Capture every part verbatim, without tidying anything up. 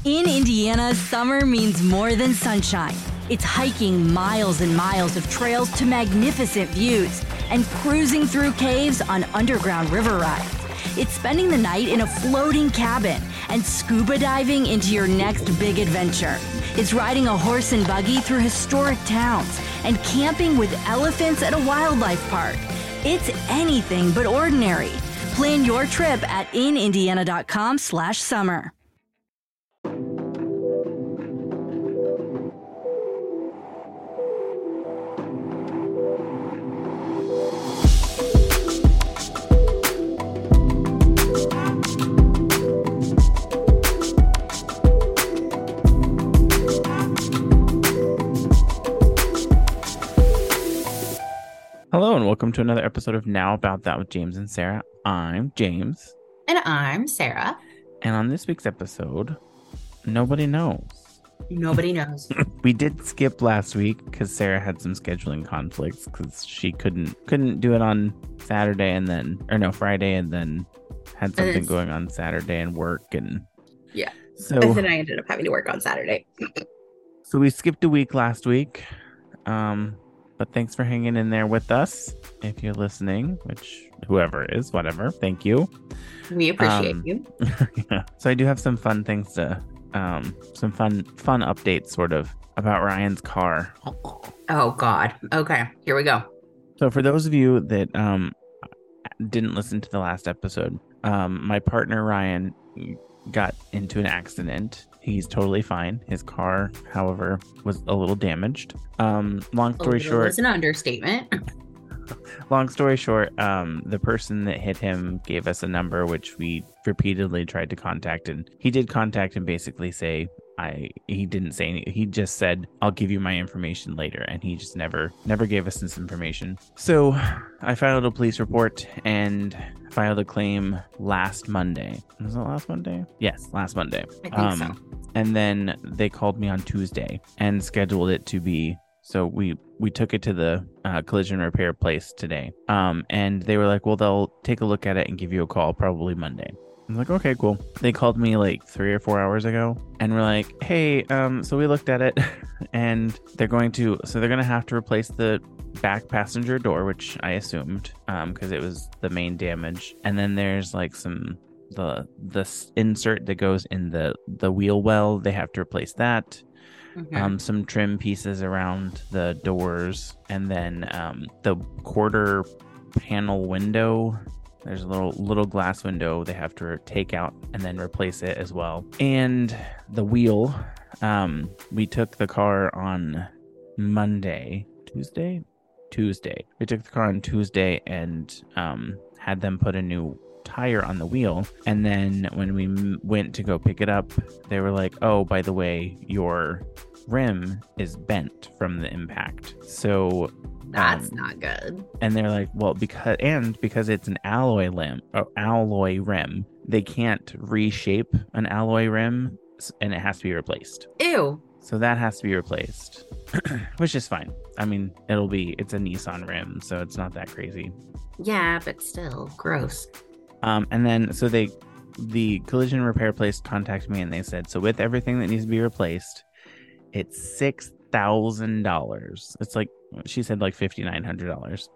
In Indiana, summer means more than sunshine. It's hiking miles and miles of trails to magnificent views and cruising through caves on underground river rides. It's spending the night in a floating cabin and scuba diving into your next big adventure. It's riding a horse and buggy through historic towns and camping with elephants at a wildlife park. It's anything but ordinary. Plan your trip at inindiana.com slash summer. Hello and welcome to another episode of Now About That with James and Sarah. I'm James. And I'm Sarah. And on this week's episode, nobody knows. Nobody knows. We did skip last week because Sarah had some scheduling conflicts because she couldn't couldn't do it on Saturday and then, or no, Friday and then had something then, going on Saturday and work. And yeah. So and then I ended up having to work on Saturday. So we skipped a week last week. Um... But thanks for hanging in there with us. If you're listening, which whoever is, whatever, thank you. We appreciate um, you. Yeah. So I do have some fun things to, um, some fun, fun updates sort of about Ryan's car. Oh, God. Okay, here we go. So for those of you that um, didn't listen to the last episode, um, my partner Ryan got into an accident. He's totally fine. His car, however, was a little damaged. Um, long story short, it's an understatement. long story short, um, the person that hit him gave us a number which we repeatedly tried to contact, and he did contact and basically say, I he didn't say anything. He just said, I'll give you my information later, and he just never never gave us this information. So I filed a police report and filed a claim last Monday. Was it last Monday? Yes, last Monday. I think um, so. And then they called me on Tuesday and scheduled it to be, so we we took it to the uh, collision repair place today. Um, and they were like, well, they'll take a look at it and give you a call probably Monday. I'm like, okay, cool. They called me like three or four hours ago and we're like, hey, um, so we looked at it and they're going to, so they're going to have to replace the back passenger door, which I assumed, um, because it was the main damage. And then there's like some, the, the insert that goes in the, the wheel well, they have to replace that. Mm-hmm. Um, some trim pieces around the doors, and then um, the quarter panel window. There's a little little glass window they have to take out and then replace it as well. And the wheel, um, we took the car on Monday, Tuesday, Tuesday. We took the car on Tuesday and um, had them put a new tire on the wheel. And then when we m- went to go pick it up, they were like, oh, by the way, your rim is bent from the impact. So that's um, not good. And they're like, well, because and because it's an alloy rim or alloy rim, they can't reshape an alloy rim, and it has to be replaced. Ew. So that has to be replaced, which is fine. I mean, it'll be it's a Nissan rim, so it's not that crazy. Yeah, but still gross. Um, and then so they, the collision repair place contacted me and they said, so with everything that needs to be replaced, it's six thousand dollars. It's like, she said like fifty-nine hundred dollars.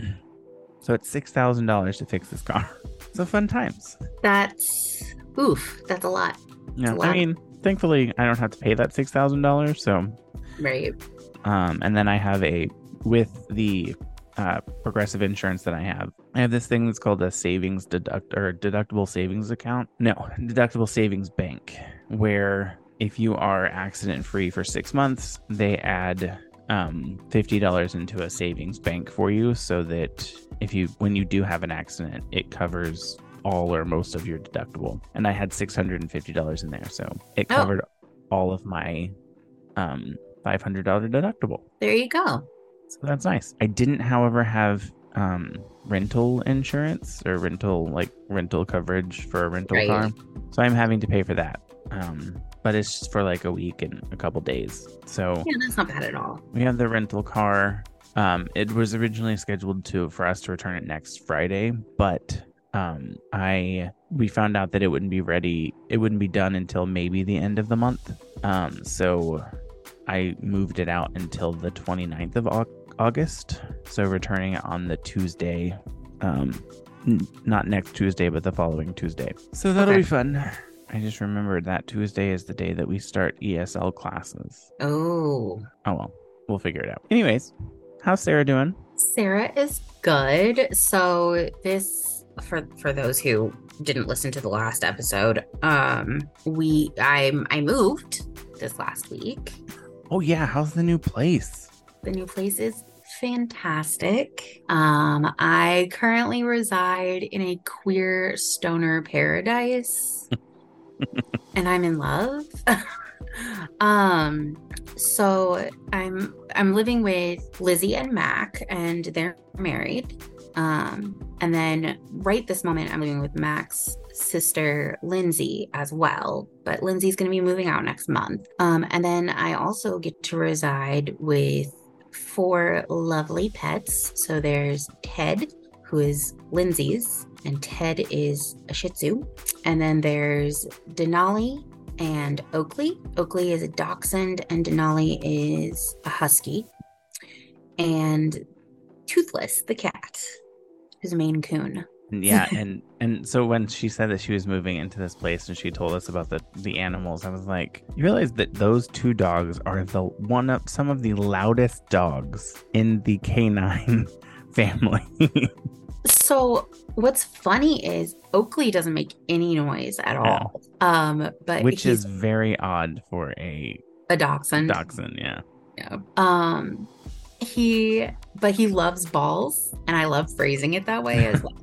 So it's six thousand dollars to fix this car. So fun times. That's, oof, that's a lot. Yeah, a lot. I mean, thankfully I don't have to pay that six thousand dollars. So, right. Um, and then I have a, with the uh, progressive insurance that I have, I have this thing that's called a savings deduct or deductible savings account. No, deductible savings bank, where if you are accident free for six months, they add um, fifty dollars into a savings bank for you, so that if you, when you do have an accident, it covers all or most of your deductible. And I had six hundred fifty dollars in there, so it covered oh. all of my um, five hundred dollars deductible. There you go. So that's nice. I didn't, however, have um, rental insurance or rental like rental coverage for a rental right. car, so I'm having to pay for that. Um, but it's just for like a week and a couple days. So yeah, that's not bad at all. We have the rental car. Um, it was originally scheduled to for us to return it next Friday, but um, I we found out that it wouldn't be ready. It wouldn't be done until maybe the end of the month. Um, so I moved it out until the twenty-ninth of August. So returning on the Tuesday, um, n- not next Tuesday, but the following Tuesday. So that'll Okay. be fun. I just remembered that Tuesday is the day that we start E S L classes. Oh, Oh well, we'll figure it out. Anyways, how's Sarah doing? Sarah is good. So this for for those who didn't listen to the last episode, um, we I I moved this last week. Oh yeah, how's the new place? The new place is fantastic. Um, I currently reside in a queer stoner paradise, and I'm in love. um, so I'm I'm living with Lizzie and Mac, and they're married. Um, and then right this moment, I'm living with Mac's sister Lindsay as well, but Lindsay's going to be moving out next month. Um, and then I also get to reside with four lovely pets. So there's Ted, who is Lindsay's, and Ted is a Shih Tzu. And then there's Denali and Oakley. Oakley is a Dachshund, and Denali is a Husky. And Toothless, the cat, who's a Maine Coon. Yeah, and and so when she said that she was moving into this place and she told us about the the animals, I was like, you realize that those two dogs are the one of some of the loudest dogs in the canine family. So what's funny is Oakley doesn't make any noise at No. all. Um, but Which he's is very odd for a a dachshund. dachshund, yeah. Yeah. Um, he, but he loves balls, and I love phrasing it that way as well.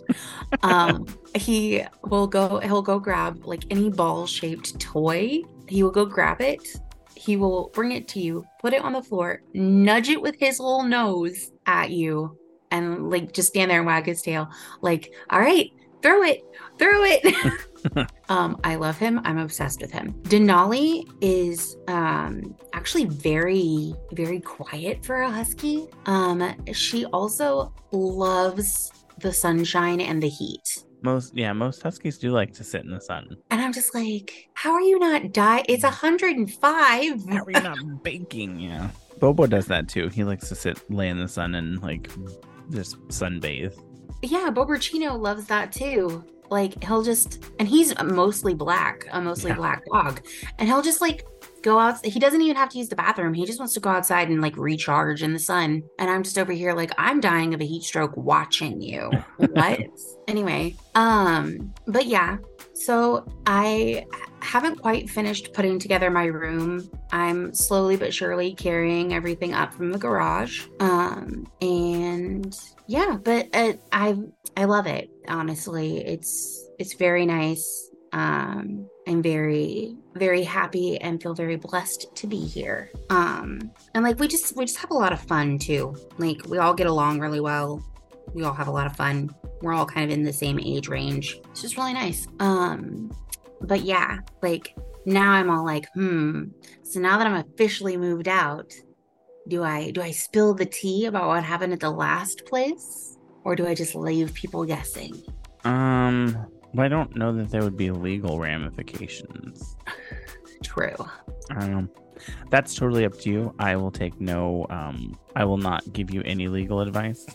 um, he will go, he'll go grab like any ball-shaped toy. He will go grab it. He will bring it to you, put it on the floor, nudge it with his little nose at you, and like just stand there and wag his tail. Like, all right, throw it, throw it. um, I love him. I'm obsessed with him. Denali is um actually very, very quiet for a husky. Um, she also loves the sunshine and the heat. Most yeah, most huskies do like to sit in the sun. And I'm just like, how are you not die? It's one hundred five. How are you not baking? Yeah. Bobo does that too. He likes to sit, lay in the sun and like just sunbathe. Yeah, Bobercino loves that too. Like he'll just, and he's mostly black, a mostly Yeah. black dog, and he'll just like go out. He doesn't even have to use the bathroom. He just wants to go outside and like recharge in the sun. And I'm just over here like, I'm dying of a heat stroke watching you. What? Anyway, um, but yeah. So I haven't quite finished putting together my room. I'm slowly but surely carrying everything up from the garage. Um, and yeah, but uh, I I love it. Honestly, it's it's very nice. Um, I'm very very happy and feel very blessed to be here. Um, and like we just we just have a lot of fun too. Like we all get along really well. We all have a lot of fun. We're all kind of in the same age range. It's just really nice. Um, but yeah, like now I'm all like, hmm. So now that I'm officially moved out, do I do I spill the tea about what happened at the last place, or do I just leave people guessing? Um, well, I don't know that there would be legal ramifications. True. I don't know. That's totally up to you. I will take no, um, I will not give you any legal advice.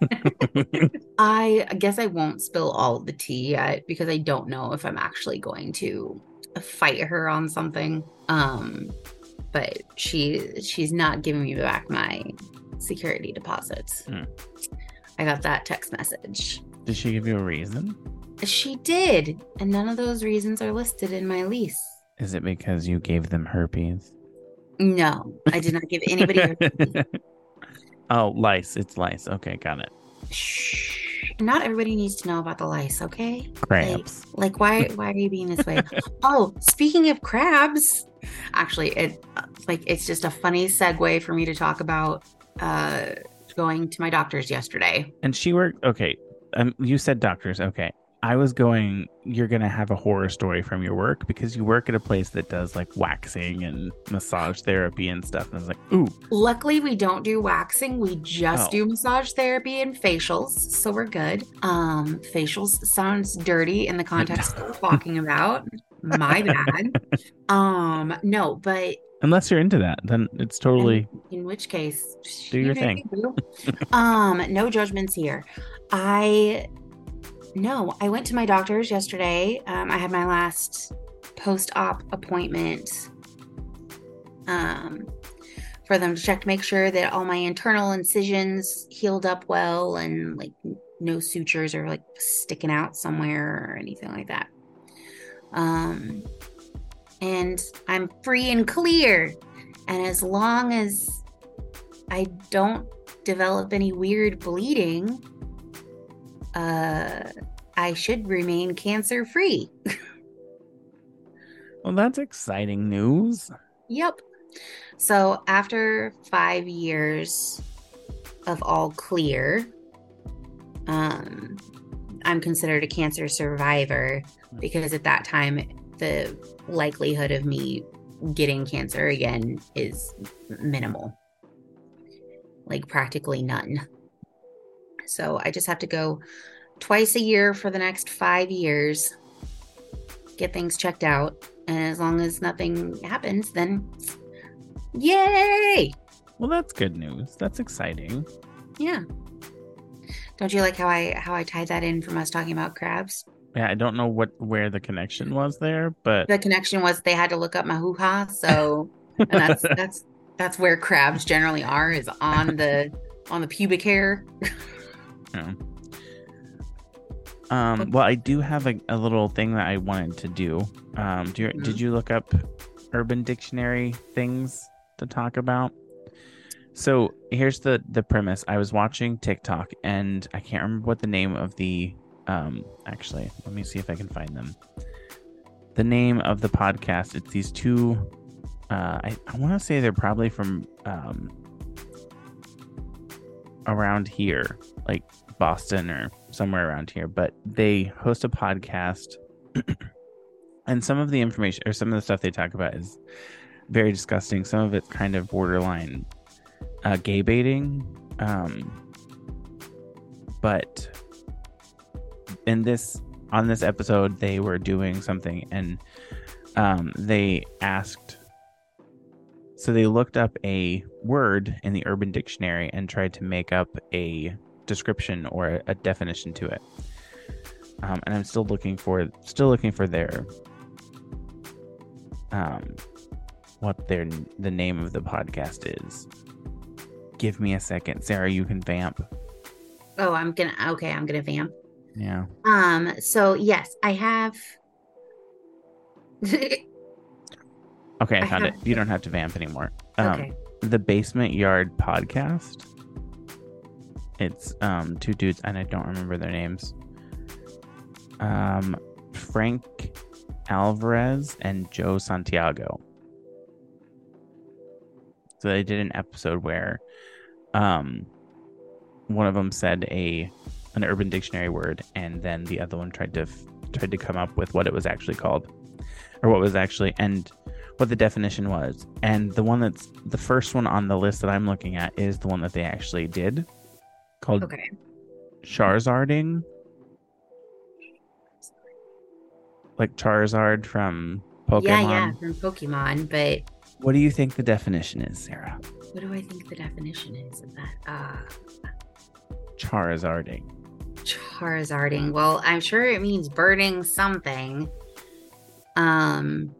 I guess I won't spill all the tea yet because I don't know if I'm actually going to fight her on something. Um, but she she's not giving me back my security deposits. Hmm. I got that text message. Did she give you a reason? She did, and none of those reasons are listed in my lease. Is it because you gave them herpes? No, I did not give anybody her. Oh, lice. It's lice. Okay, got it. Shh. Not everybody needs to know about the lice, okay? Crabs. Like, like why why are you being this way? Oh, speaking of crabs, actually, it like it's just a funny segue for me to talk about uh going to my doctor's yesterday. And she worked. Okay. Um, you said doctors. Okay. I was going, you're going to have a horror story from your work because you work at a place that does like waxing and massage therapy and stuff. And I was like, ooh. Luckily, we don't do waxing. We just Oh. do massage therapy and facials. So we're good. Um, facials sounds dirty in the context that we're talking about. My bad. Um, no, but Unless you're into that, then it's totally. in, in which case, Do you your do thing. you, boo. um, no judgments here. I no, I went to my doctor's yesterday. Um, I had my last post-op appointment. Um, for them to check to make sure that all my internal incisions healed up well and like no sutures are like sticking out somewhere or anything like that. Um, and I'm free and clear. And as long as I don't develop any weird bleeding, uh, I should remain cancer free. Well, that's exciting news. Yep. So after five years of all clear, um, I'm considered a cancer survivor because at that time, the likelihood of me getting cancer again is minimal, like practically none. So I just have to go twice a year for the next five years, get things checked out. And as long as nothing happens, then yay! Well, that's good news. That's exciting. Yeah. Don't you like how I how I tied that in from us talking about crabs? Yeah, I don't know what where the connection was there, but The connection was they had to look up my hoo-ha, so and that's that's that's where crabs generally are, is on the on the pubic hair. yeah. Um, well, I do have a, a little thing that I wanted to do. Um, do you, Mhm. Did you look up Urban Dictionary things to talk about? So here's the the premise. I was watching TikTok and I can't remember what the name of the um actually, let me see if I can find them. The name of the podcast, it's these two uh I, I want to say they're probably from um around here, like Boston or somewhere around here, but they host a podcast and some of the information or some of the stuff they talk about is very disgusting. Some of it's kind of borderline uh, gay baiting. Um, but in this, on this episode, they were doing something and um, they asked, so they looked up a word in the Urban Dictionary and tried to make up a description or a, a definition to it. Um, and I'm still looking for, still looking for their, um, what their the name of the podcast is. Give me a second, Sarah. You can vamp. Oh, I'm gonna okay, I'm gonna vamp. Yeah. Um, so yes, I have Okay, I, I found have- it. You don't have to vamp anymore. Um, okay. The Basement Yard Podcast. It's um two dudes, and I don't remember their names. Um, Frank Alvarez and Joe Santiago. So they did an episode where um one of them said a an Urban Dictionary word, and then the other one tried to f- tried to come up with what it was actually called, or what was actually and what the definition was. And the one that's the first one on the list that I'm looking at is the one that they actually did, called Okay. Charizarding, like Charizard from Pokemon. Yeah, yeah, from Pokemon, but What do you think the definition is, Sarah? what do I think the definition is of that? Uh Charizarding. Charizarding. Well, I'm sure it means birding something. Um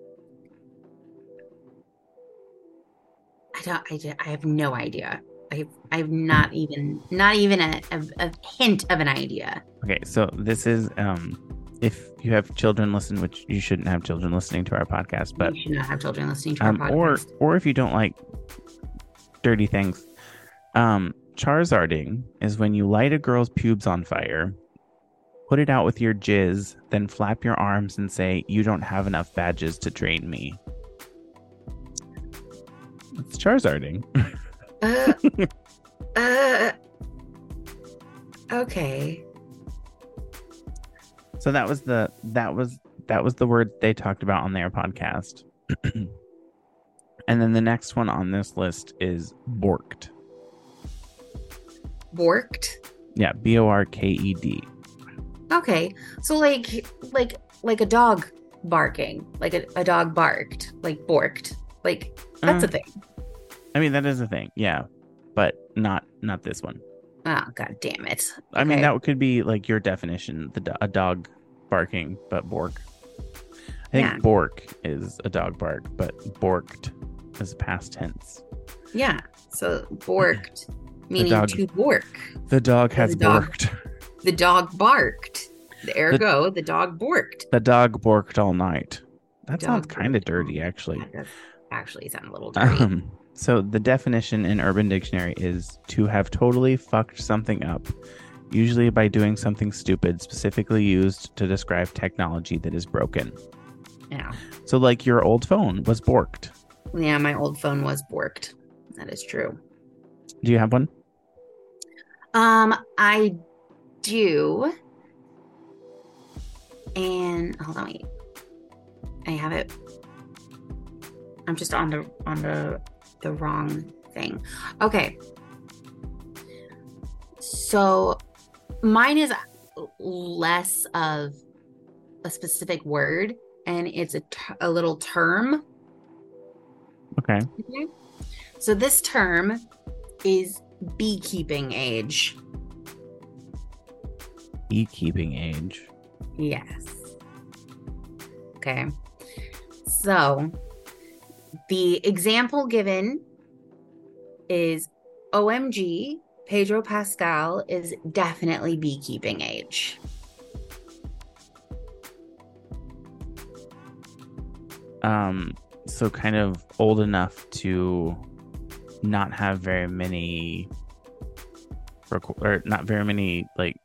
I don't I, don't- I have no idea. I I have not even not even a, a, a hint of an idea. Okay, so this is um if you have children listen, which you shouldn't have children listening to our podcast, but You should not have children listening to our um podcast. or or if you don't like dirty things, um Charizarding is when you light a girl's pubes on fire, put it out with your jizz, then flap your arms and say, "You don't have enough badges to train me." It's Charizarding. Uh, uh, okay. So that was the that was that was the word they talked about on their podcast. And then the next one on this list is borked. Borked? Yeah, B O R K E D. Okay. So like like like a dog barking. Like a, a dog barked. Like borked. Like that's Uh, a thing. I mean, that is a thing, yeah, but not not this one. Oh, god damn it. I mean, Okay. that could be like your definition, the do- a dog barking, but bork. I think Yeah. bork is a dog bark, but borked is past tense. Yeah. So borked, meaning dog- to bork. The dog The has dog- borked. The dog barked. Ergo, the, dog borked. The dog borked all night. That The sounds dog kind of borked all dirty, night. actually. That does actually sound a little dirty. Um, so the definition in Urban Dictionary is to have totally fucked something up, usually by doing something stupid, specifically used to describe technology that is broken. Yeah. So, like your old phone was borked. Yeah, my old phone was borked. That is true. Do you have one? Um, I do. And hold on, wait. I have it. I'm just on the on the the wrong thing. Okay. So mine is less of a specific word, and it's a, t- a little term. Okay. Okay. So this term is beekeeping age. Beekeeping age. Yes. Okay. So the example given is O M G, Pedro Pascal is definitely beekeeping age. Um, so kind of old enough to not have very many, reco- or not very many, like,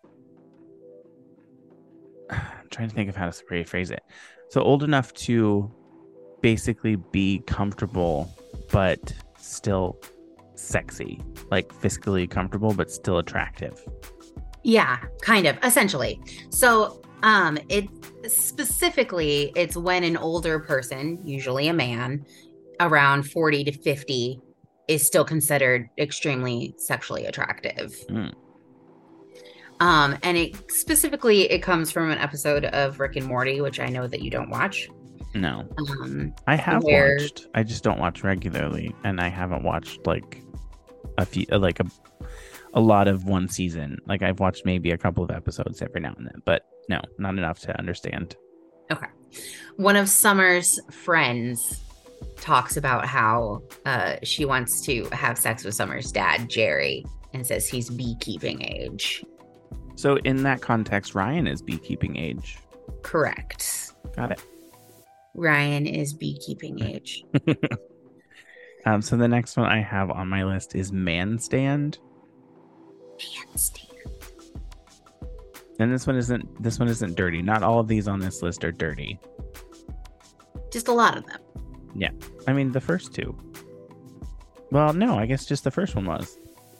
I'm trying to think of how to rephrase it. So old enough to basically be comfortable, but still sexy, like fiscally comfortable, but still attractive. Yeah, kind of, essentially. So um it specifically it's when an older person, usually a man, around forty to fifty is still considered extremely sexually attractive. Mm. Um, and it specifically it comes from an episode of Rick and Morty, which I know that you don't watch. No, Um, I have Where- watched. I just don't watch regularly, and I haven't watched like a few, like a a lot of one season. Like I've watched maybe a couple of episodes every now and then, but no, not enough to understand. one of Summer's friends talks about how uh, she wants to have sex with Summer's dad, Jerry, and says he's beekeeping age. So in that context, Ryan is beekeeping age. Correct. Got it. Ryan is beekeeping age. Um, so the next one I have on my list is man stand. Handstand. And this one isn't this one isn't dirty. Not all of these on this list are dirty. Just a lot of them. I mean the first two. Well, no, I guess just the first one was.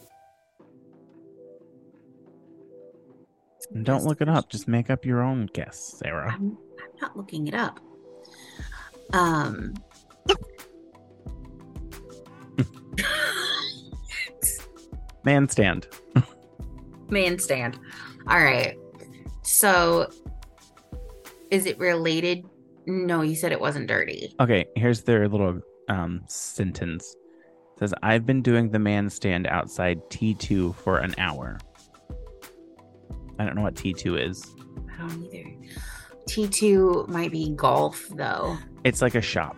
And don't look it up. Just make up your own guess, Sarah. I'm, I'm not looking it up. Um. Man stand. Man stand. All right. So is it related? No, you said it wasn't dirty. Okay, here's their little um sentence. It says I've been doing the man stand outside T two for an hour. I don't know what T two is. I don't either. T two might be golf, though. It's like a shop.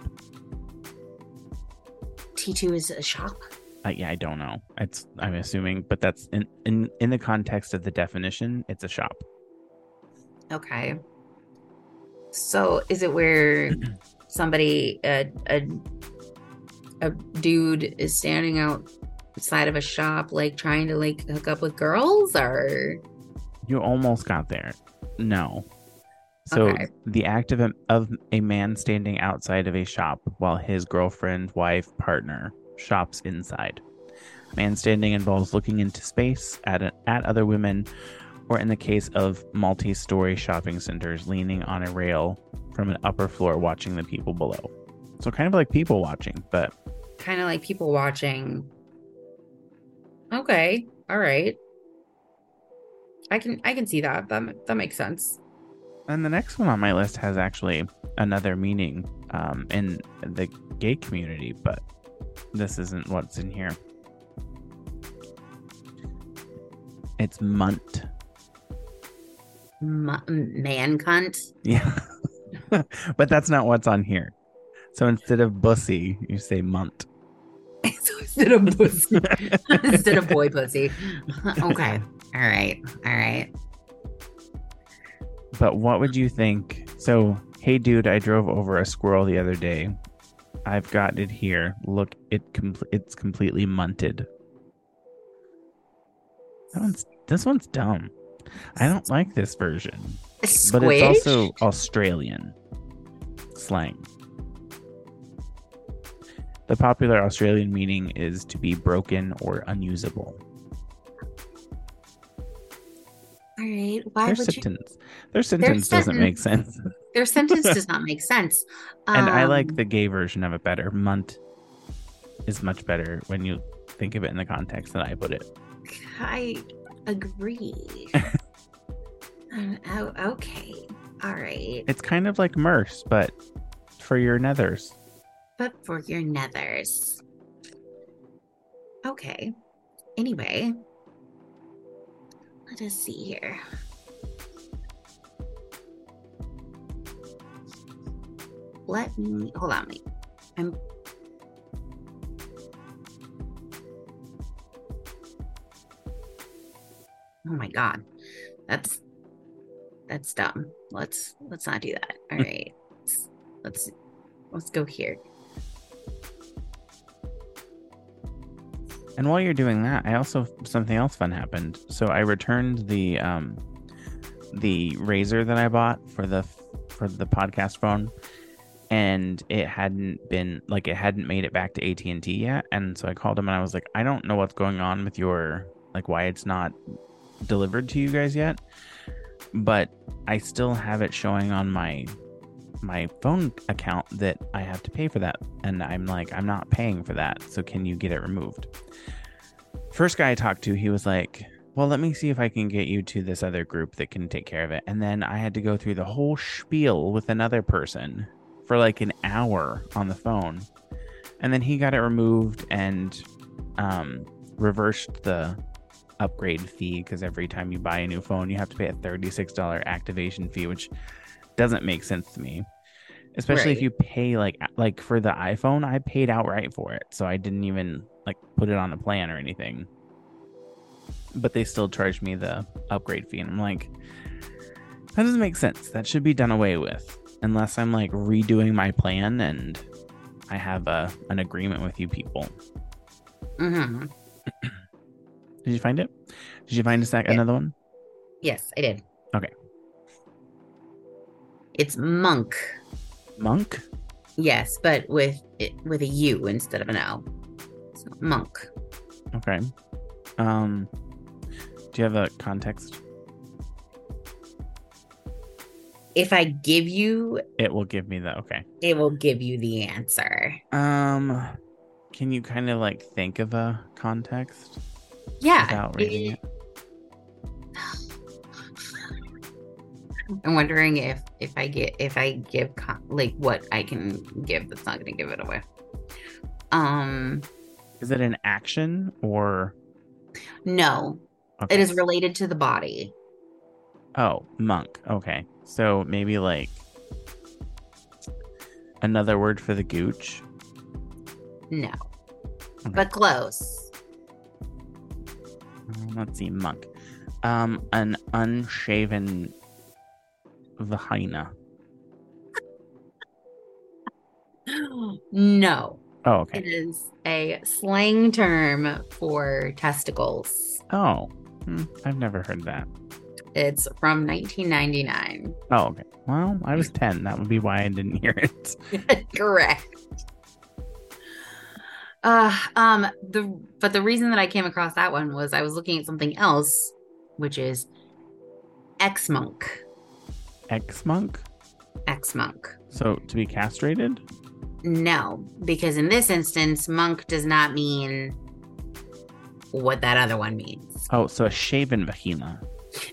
T two is a shop. Uh, yeah, I don't know. It's I'm assuming, but that's in, in in the context of the definition, it's a shop. Okay. So is it where somebody, a, a, a dude is standing outside of a shop, like trying to like hook up with girls, or? You almost got there. No. So Okay. the act of a, of a man standing outside of a shop while his girlfriend, wife, partner shops inside. Man standing involves looking into space at a, at other women or in the case of multi-story shopping centers, leaning on a rail from an upper floor watching the people below. So kind of like people watching, but Kind of like people watching. Okay. All right. I can I can see that. That that makes sense. and the next one on my list has actually another meaning um, in the gay community, but this isn't what's in here. It's munt. M- man cunt. Yeah. But that's not what's on here. So instead of bussy, you say munt. So instead of pussy, instead of boy pussy. Okay. All right. All right. But what would you think? So, hey dude, I drove over a squirrel the other day. I've got it here. Look, it com- it's completely munted. That one's this one's dumb. I don't like this version. Squish? But it's also Australian slang. The popular Australian meaning is to be broken or unusable. All right. Why Their would you? sentence, their sentence doesn't make sense. Their sentence does not make sense. And I like Um, the gay version of it better. Munt is much better when you think of it in the context that I put it. I agree. Um, oh, okay. All right. It's kind of like Merce, but for your nethers. But for your nethers. Okay. Anyway, let us see here. Let me hold on. Wait. I'm. Oh my God, that's that's dumb. Let's let's not do that. All right. Let's let's let's go here. And while you're doing that, I also something else fun happened. So I returned the um the razor that I bought for the for the podcast phone, and it hadn't been like it hadn't made it back to A T and T yet. And so I called him and I was like, I don't know what's going on with your like why it's not delivered to you guys yet, but I still have it showing on my my phone account that I have to pay for that. And I'm like, I'm not paying for that. So can you get it removed? First guy I talked to, he was like, well, let me see if I can get you to this other group that can take care of it. And then I had to go through the whole spiel with another person for like an hour on the phone. And then he got it removed and um, reversed the upgrade fee, because every time you buy a new phone, you have to pay a thirty-six dollars activation fee, which doesn't make sense to me, especially Right. if you pay like like for the iPhone. I paid outright for it, so I didn't even like put it on a plan or anything, but they still charged me the upgrade fee, and I'm like, that doesn't make sense. That should be done away with, unless I'm like redoing my plan and I have a an agreement with you people. Mm-hmm. Did you find it? Did you find a sec Yeah. another one? Yes, I did. Okay. It's monk. Monk? Yes, but with it with a U instead of an O. So monk. Okay. Um, do you have a context? If I give you, It will give me the okay. it will give you the answer. Um, can you kind of like think of a context Yeah. without reading it? I'm wondering if if I get if I give con- like what I can give that's not going to give it away. Um, Is it an action or no, okay. it is related to the body. Oh, monk. Okay, so maybe like another word for the gooch. No, Okay. but close. Um, let's see, monk. Um, an unshaven vagina. No, Oh, it okay. is a slang term for testicles. Oh, hmm, I've never heard that. It's from nineteen ninety-nine. Oh, okay. Well, I was ten. That would be why I didn't hear it. Correct. Uh, um, the but the reason that I came across that one was I was looking at something else, which is ex-monk. Ex-monk? Ex-monk. So to be castrated? No, because in this instance, monk does not mean what that other one means. Oh, so a shaven vagina.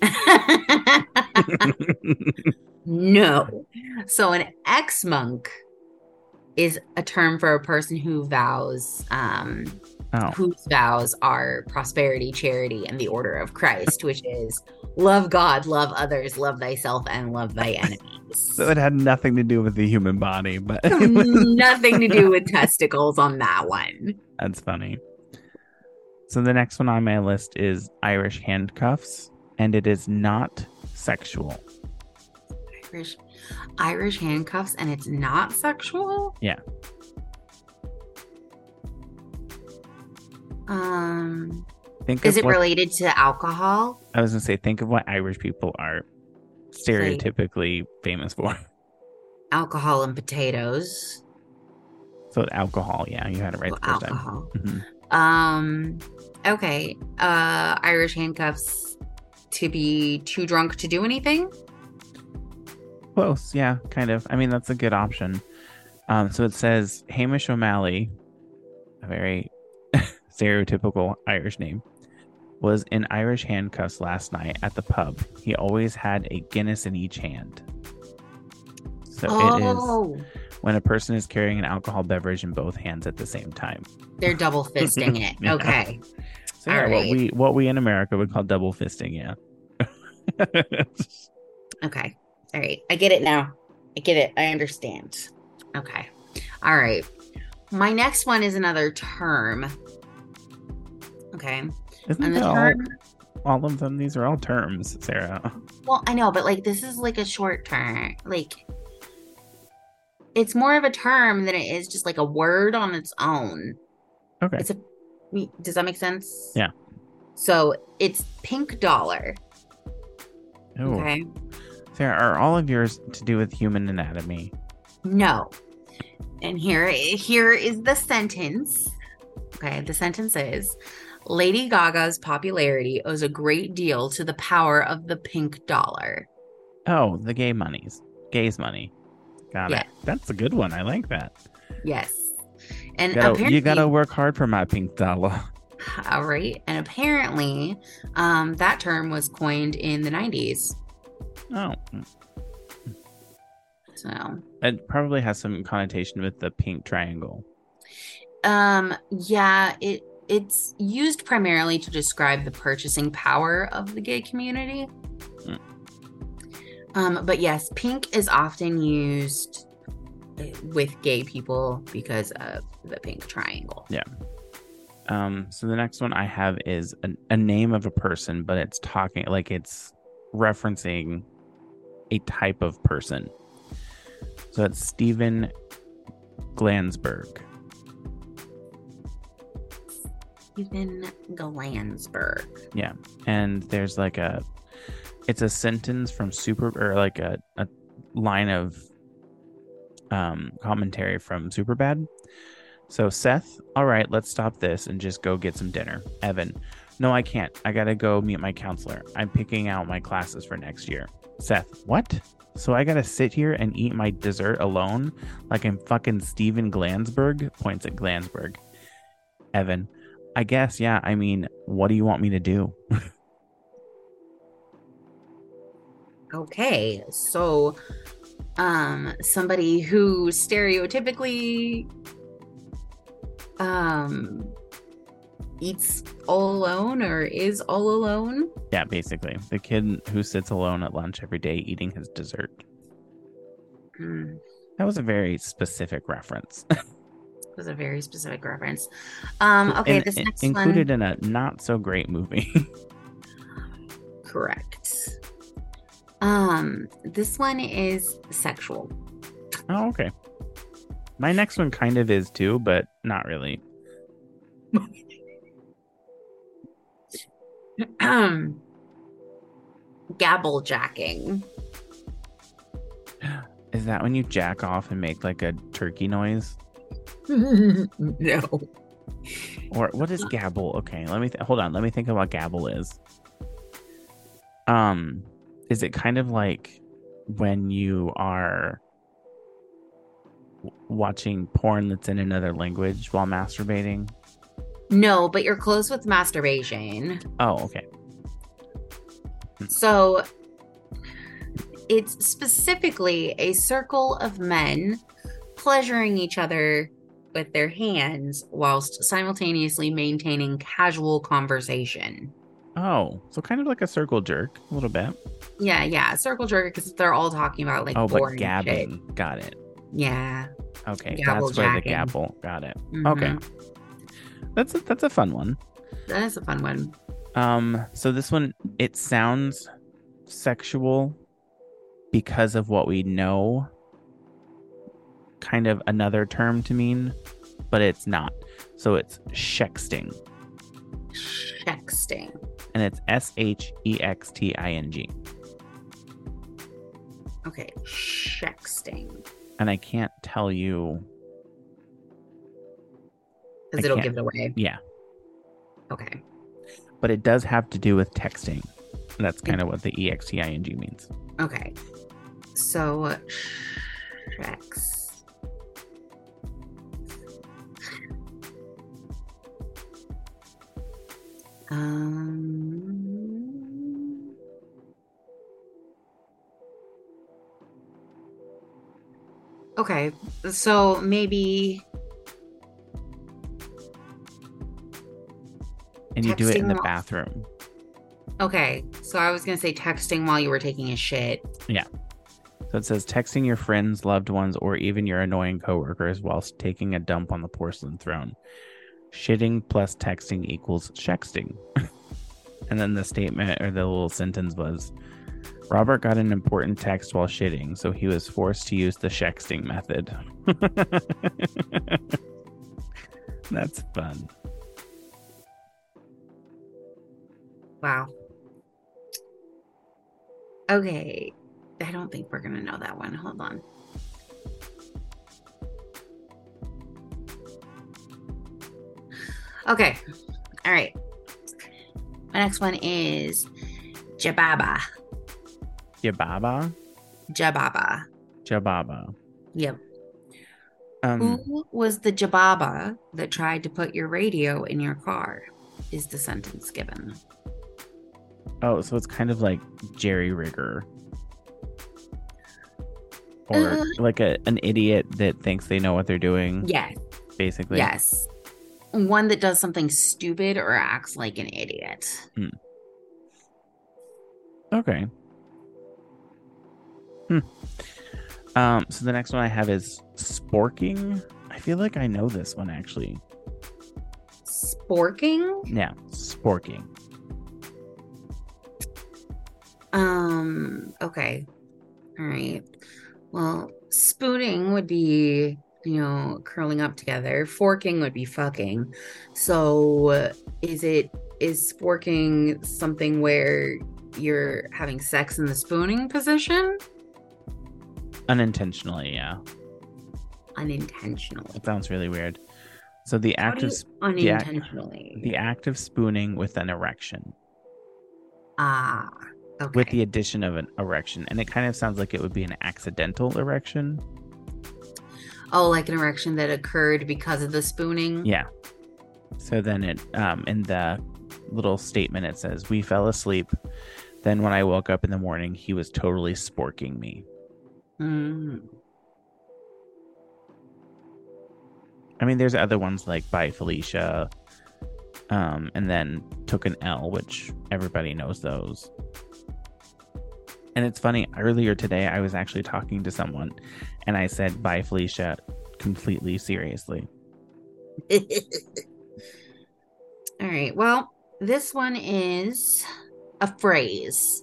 No. So an ex-monk is a term for a person who vows, um, oh. whose vows are prosperity, charity, and the order of Christ, which is love God, love others, love thyself, and love thy enemies. So it had nothing to do with the human body, but nothing to do with testicles on that one. That's funny. So the next one on my list is Irish handcuffs, and it is not sexual. Irish, Irish handcuffs, and it's not sexual? Yeah. Um, think is it what, related to alcohol? I was gonna say, think of what Irish people are stereotypically like, famous for. Alcohol and potatoes. So alcohol, yeah, you had it right well, the first alcohol. time. Mm-hmm. Um, okay. Uh, Irish handcuffs to be too drunk to do anything? Close, yeah, kind of. I mean, that's a good option. Um, so it says Hamish O'Malley, a very stereotypical Irish name, was in Irish handcuffs last night at the pub. He always had a Guinness in each hand. So oh. it is when a person is carrying an alcohol beverage in both hands at the same time. They're double fisting it. Yeah. Okay. So yeah, All what right. we what we in America would call double fisting, yeah. Okay. All right. I get it now. I get it. I understand. Okay. All right. My next one is another term. Okay. Isn't And the that term, all, all of them? These are all terms, Sarah. well, I know, but like this is like a short term. Like it's more of a term than it is just like a word on its own. Okay. It's a does that make sense? Yeah. So it's pink dollar. Ooh. Okay. Sarah, are all of yours to do with human anatomy? No. And here, here is the sentence. Okay, the sentence is, Lady Gaga's popularity owes a great deal to the power of the pink dollar. Oh, the gay monies. Gay's money. Got Yeah. it. That's a good one. I like that. Yes. And You gotta, apparently, you gotta work hard for my pink dollar. all right. And apparently, um, that term was coined in the nineties. Oh. So It probably has some connotation with the pink triangle. Um, yeah, it it's used primarily to describe the purchasing power of the gay community. Mm. Um, but yes, pink is often used with gay people because of the pink triangle. Yeah. Um, so the next one I have is a, a name of a person, but it's talking like it's referencing a type of person. So it's Stephen Glansberg. Stephen Glansberg. Yeah. And there's like a, it's a sentence from Super, or like a, a line of um, commentary from Superbad. So Seth, all right, let's stop this and just go get some dinner. Evan, no, I can't. I gotta go meet my counselor. I'm picking out my classes for next year. Seth, what? So I gotta sit here and eat my dessert alone like I'm fucking Stephen Glansberg? Points at Glansberg. Evan, I guess, yeah. I mean, what do you want me to do? Okay, so um somebody who stereotypically um eats all alone or is all alone. Yeah, basically. The kid who sits alone at lunch every day eating his dessert. Hmm. That was a very specific reference. It was a very specific reference. Um okay, and, this next included one in a not so great movie. correct. Um this one is sexual. Oh, okay. My next one kind of is too, but not really. Um gabble jacking. Is that when you jack off and make like a turkey noise? No. Or what is gabble? Okay, let me th- hold on. Let me think of what gabble is. Um, Is it kind of like when you are w- watching porn that's in another language while masturbating? No, but you're close with masturbation. Oh, okay. So it's specifically a circle of men pleasuring each other with their hands whilst simultaneously maintaining casual conversation. Oh, so kind of like a circle jerk, a little bit. Yeah, yeah. Circle jerk because they're all talking about like Oh, but boring gabbing. shit. Got it. Yeah. Okay, Gabble that's where the jacking. gabble. Got it. Mhm. Okay, that's a, that's a fun one. That is a fun one. Um, so this one, it sounds sexual because of what we know. Kind of another term to mean, but it's not. So it's shexting, Shexting. and it's S H E X T I N G. Okay. Shexting. And I can't tell you. Because I it'll can't- give it away. Yeah, Okay. but it does have to do with texting. That's kind of what the E X T I N G means. Okay. So Shex. Um Okay. So maybe And you do it in Texting the while- bathroom. okay. So I was gonna say texting while you were taking a shit. So it says texting your friends, loved ones, or even your annoying coworkers whilst taking a dump on the porcelain throne. Shitting plus texting equals shexting. And then the statement or the little sentence was, Robert got an important text while shitting, so he was forced to use the shexting method. That's fun. Wow. Okay. I don't think we're gonna know that one. Hold on. Okay. All right. My next one is Jababa. Jababa? Jababa. Jababa. Yep. Um, Who was the Jababa that tried to put your radio in your car? Is the sentence given. oh, so it's kind of like Jerry Rigger. Or Uh, like a an idiot that thinks they know what they're doing, Yes. basically. Yes. One that does something stupid or acts like an idiot. Okay. Hmm. Um, so the next one I have is sporking. I feel like I know this one actually. Sporking? Yeah, sporking. Um, okay. All right. Well, spooning would be, you know, curling up together. Forking would be fucking. So, uh, is it is sporking something where you're having sex in the spooning position? Unintentionally, yeah. Unintentionally. It sounds really weird. So the How act do of you sp- the act, unintentionally? the act of spooning with an erection, Ah, okay. with the addition of an erection, and it kind of sounds like it would be an accidental erection. Oh, like an erection that occurred because of the spooning? Yeah. So then it um in the little statement it says, we fell asleep. Then when I woke up in the morning, he was totally sporking me. Mm. I mean, there's other ones like Bye Felicia, um, and then Took an L, which everybody knows those. And it's funny, earlier today I was actually talking to someone and I said Bye Felicia completely seriously. All right. Well, this one is a phrase.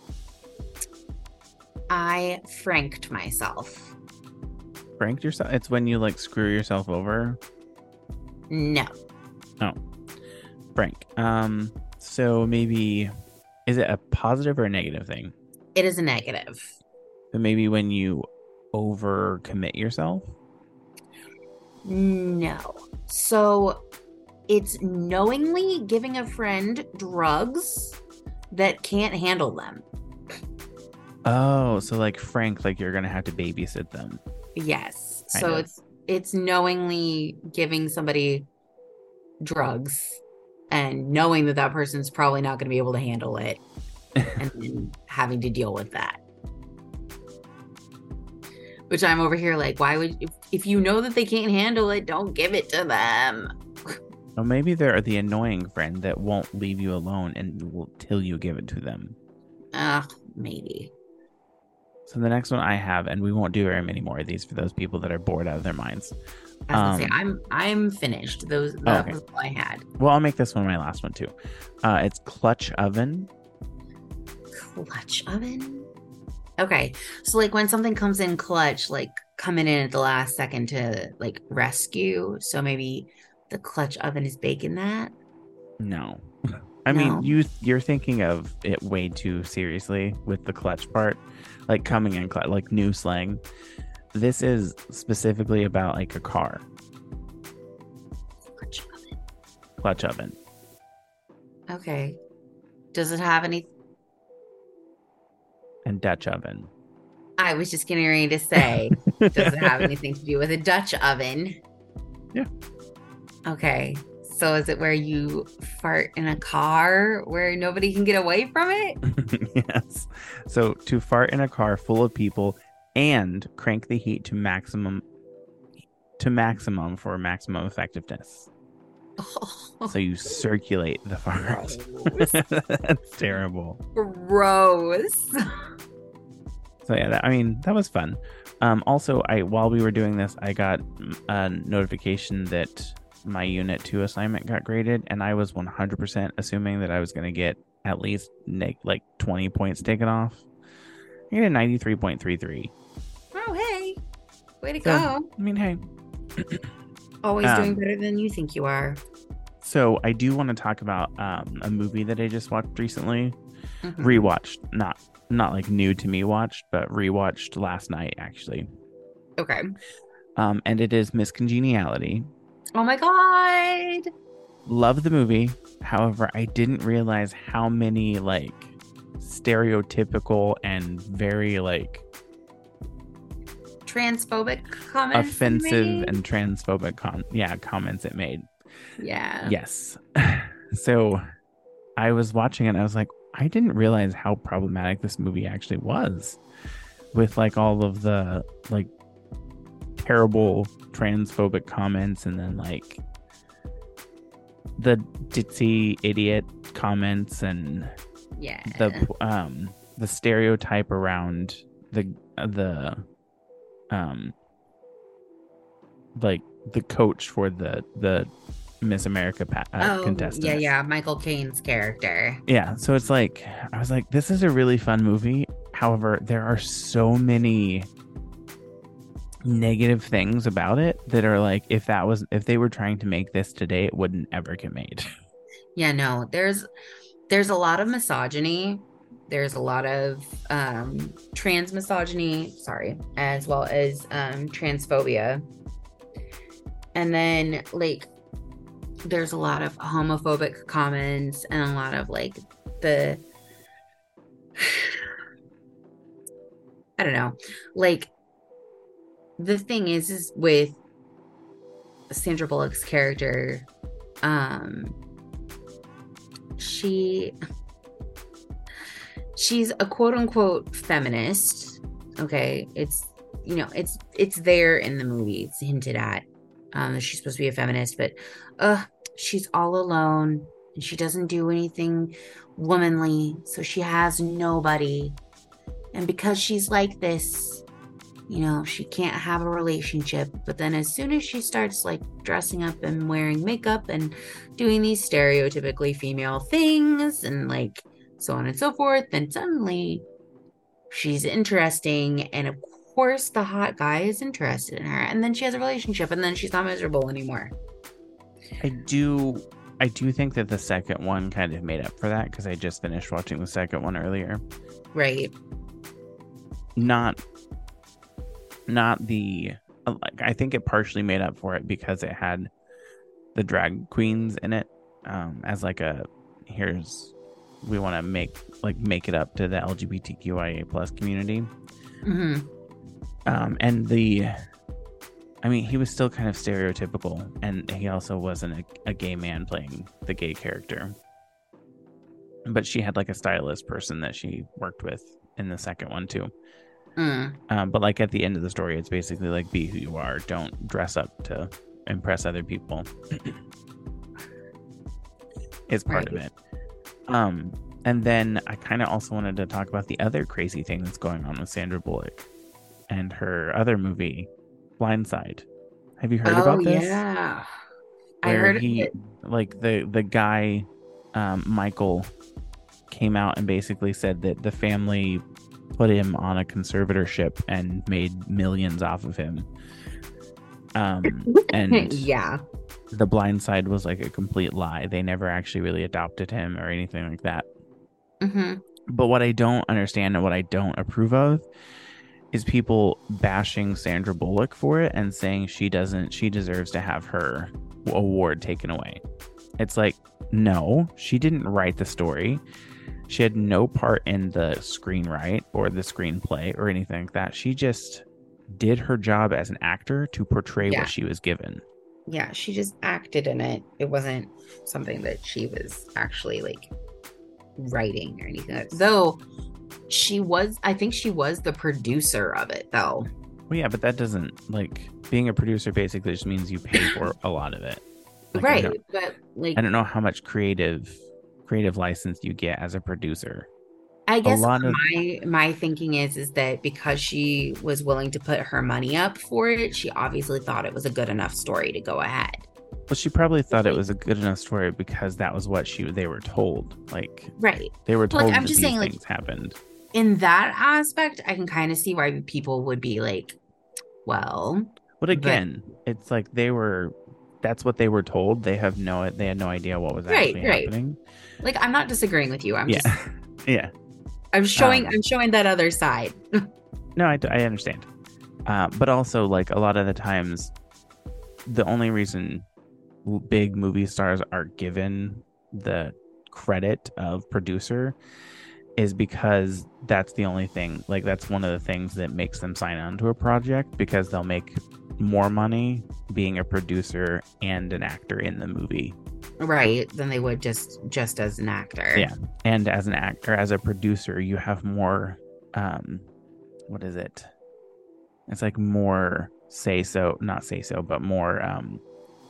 I franked myself. Pranked yourself? It's when you like screw yourself over. No. Frank. Um, so maybe is it a positive or a negative thing? It is a negative. So maybe when you overcommit yourself? No. So it's knowingly giving a friend drugs that can't handle them. Oh, so like Frank, like you're gonna have to babysit them. Yes. Kind So of. it's it's knowingly giving somebody drugs and knowing that that person's probably not going to be able to handle it and then having to deal with that. Which I'm over here like, why would if, if you know that they can't handle it, don't give it to them. Or maybe they're the annoying friend that won't leave you alone until you give it to them. Ugh, maybe. So the next one I have, and we won't do very many more of these for those people that are bored out of their minds. I was gonna Um, say I'm I'm finished. Those that okay. was all I had. Well, I'll make this one my last one too. Uh, it's Clutch Oven. Clutch oven. Okay, so like when something comes in clutch, like coming in at the last second to like rescue. So maybe the clutch oven is baking that. No. I No. mean, you you're thinking of it way too seriously with the clutch part, like coming in clutch, like new slang. This is specifically about like a car. Clutch oven. Clutch oven. Okay. Does it have any? And Dutch oven. I was just getting ready to say, does it have anything to do with a Dutch oven? Yeah. Okay. So is it where you fart in a car where nobody can get away from it? Yes. So to fart in a car full of people and crank the heat to maximum to maximum for maximum effectiveness. So you circulate the fart. Gross. That's terrible. Gross. So yeah, that, I mean that was fun. Um, also, I while we were doing this, I got a notification that my Unit two assignment got graded, and I was one hundred percent assuming that I was going to get at least ne- like twenty points taken off. I get a ninety-three point three three. Oh, hey. Way to So, go. I mean, hey. Always um, doing better than you think you are. So I do want to talk about um, a movie that I just watched recently. Mhm. Rewatched, not not like new to me watched, but rewatched last night actually. Okay. Um, and it is Miss Congeniality. Oh my God. Love the movie. However, I didn't realize how many like stereotypical and very like Transphobic comments. offensive made? and transphobic com- yeah comments it made. Yeah. Yes. So I was watching it and I was like, I didn't realize how problematic this movie actually was, with like all of the like terrible transphobic comments and then like the ditzy idiot comments and Yeah. the um the stereotype around the the um like the coach for the the Miss America pa- uh, oh, contestant. yeah, yeah. Michael Caine's character. Yeah, so it's like I was like, this is a really fun movie. However, there are so many negative things about it that are like, if that was if they were trying to make this today, it wouldn't ever get made. Yeah, no, there's there's a lot of misogyny. There's a lot of um trans misogyny, sorry, as well as um transphobia. And then like there's a lot of homophobic comments and a lot of like the I don't know. Like the thing is is with Sandra Bullock's character, um she she's a quote unquote feminist. Okay. It's you know, it's it's there in the movie. It's hinted at. Um, that she's supposed to be a feminist, but uh she's all alone and she doesn't do anything womanly, so she has nobody. And because she's like this, you know, she can't have a relationship. But then as soon as she starts like dressing up and wearing makeup and doing these stereotypically female things and like so on and so forth, then suddenly she's interesting. And of course the hot guy is interested in her. And then she has a relationship and then she's not miserable anymore. I do I do think that the second one kind of made up for that because I just finished watching the second one earlier. Right. Not not the like I think it partially made up for it because it had the drag queens in it, um as like a here's we want to make like make it up to the L G B T Q I A plus community. Mm-hmm. Um, and the, I mean, he was still kind of stereotypical, and he also wasn't a, a gay man playing the gay character. But she had like a stylist person that she worked with in the second one too. Mm. Um, but like at the end of the story, it's basically like be who you are. Don't dress up to impress other people. Is part Right. of it. Um, and then I kind of also wanted to talk about the other crazy thing that's going on with Sandra Bullock and her other movie, Blindside. Have you heard oh, about this? yeah. I Where heard of he, it. like the the guy, um, Michael, came out and basically said that the family put him on a conservatorship and made millions off of him. Um, and yeah. The Blind Side was like a complete lie. They never actually really adopted him or anything like that. Mm-hmm. But what I don't understand and what I don't approve of is people bashing Sandra Bullock for it and saying she doesn't, she deserves to have her award taken away. It's like, no, she didn't write the story. She had no part in the screenwrite or the screenplay or anything like that. She just did her job as an actor to portray Yeah. what she was given. Yeah, she just acted in it. It wasn't something that she was actually like writing or anything. Like that. Though she was, I think she was the producer of it though. Well, yeah, but that doesn't, like, being a producer basically just means you pay for a lot of it. Like, I right. don't, But like, I don't know how much creative creative license you get as a producer. I guess lot of- my my thinking is is that because she was willing to put her money up for it, she obviously thought it was a good enough story to go ahead. Well, she probably thought it was a good enough story because that was what she they were told. Like, Right. they were told Like, I'm that just these saying, like- things happened. In that aspect, I can kind of see why people would be like, well, But again, it's like they were. That's what they were told. They have no. They had no idea what was Right, actually right. happening. like I'm not disagreeing with you. I'm Yeah, just yeah. I'm showing Um, I'm showing that other side. No, I, I understand. Uh, but also, like, a lot of the times, the only reason l- big movie stars are given the credit of producer is because that's the only thing. Like, that's one of the things that makes them sign on to a project, because they'll make more money being a producer and an actor in the movie. Right. Than they would just just as an actor. Yeah. And as an actor, as a producer, you have more, um, what is it? It's like more say so, not say so, but more um,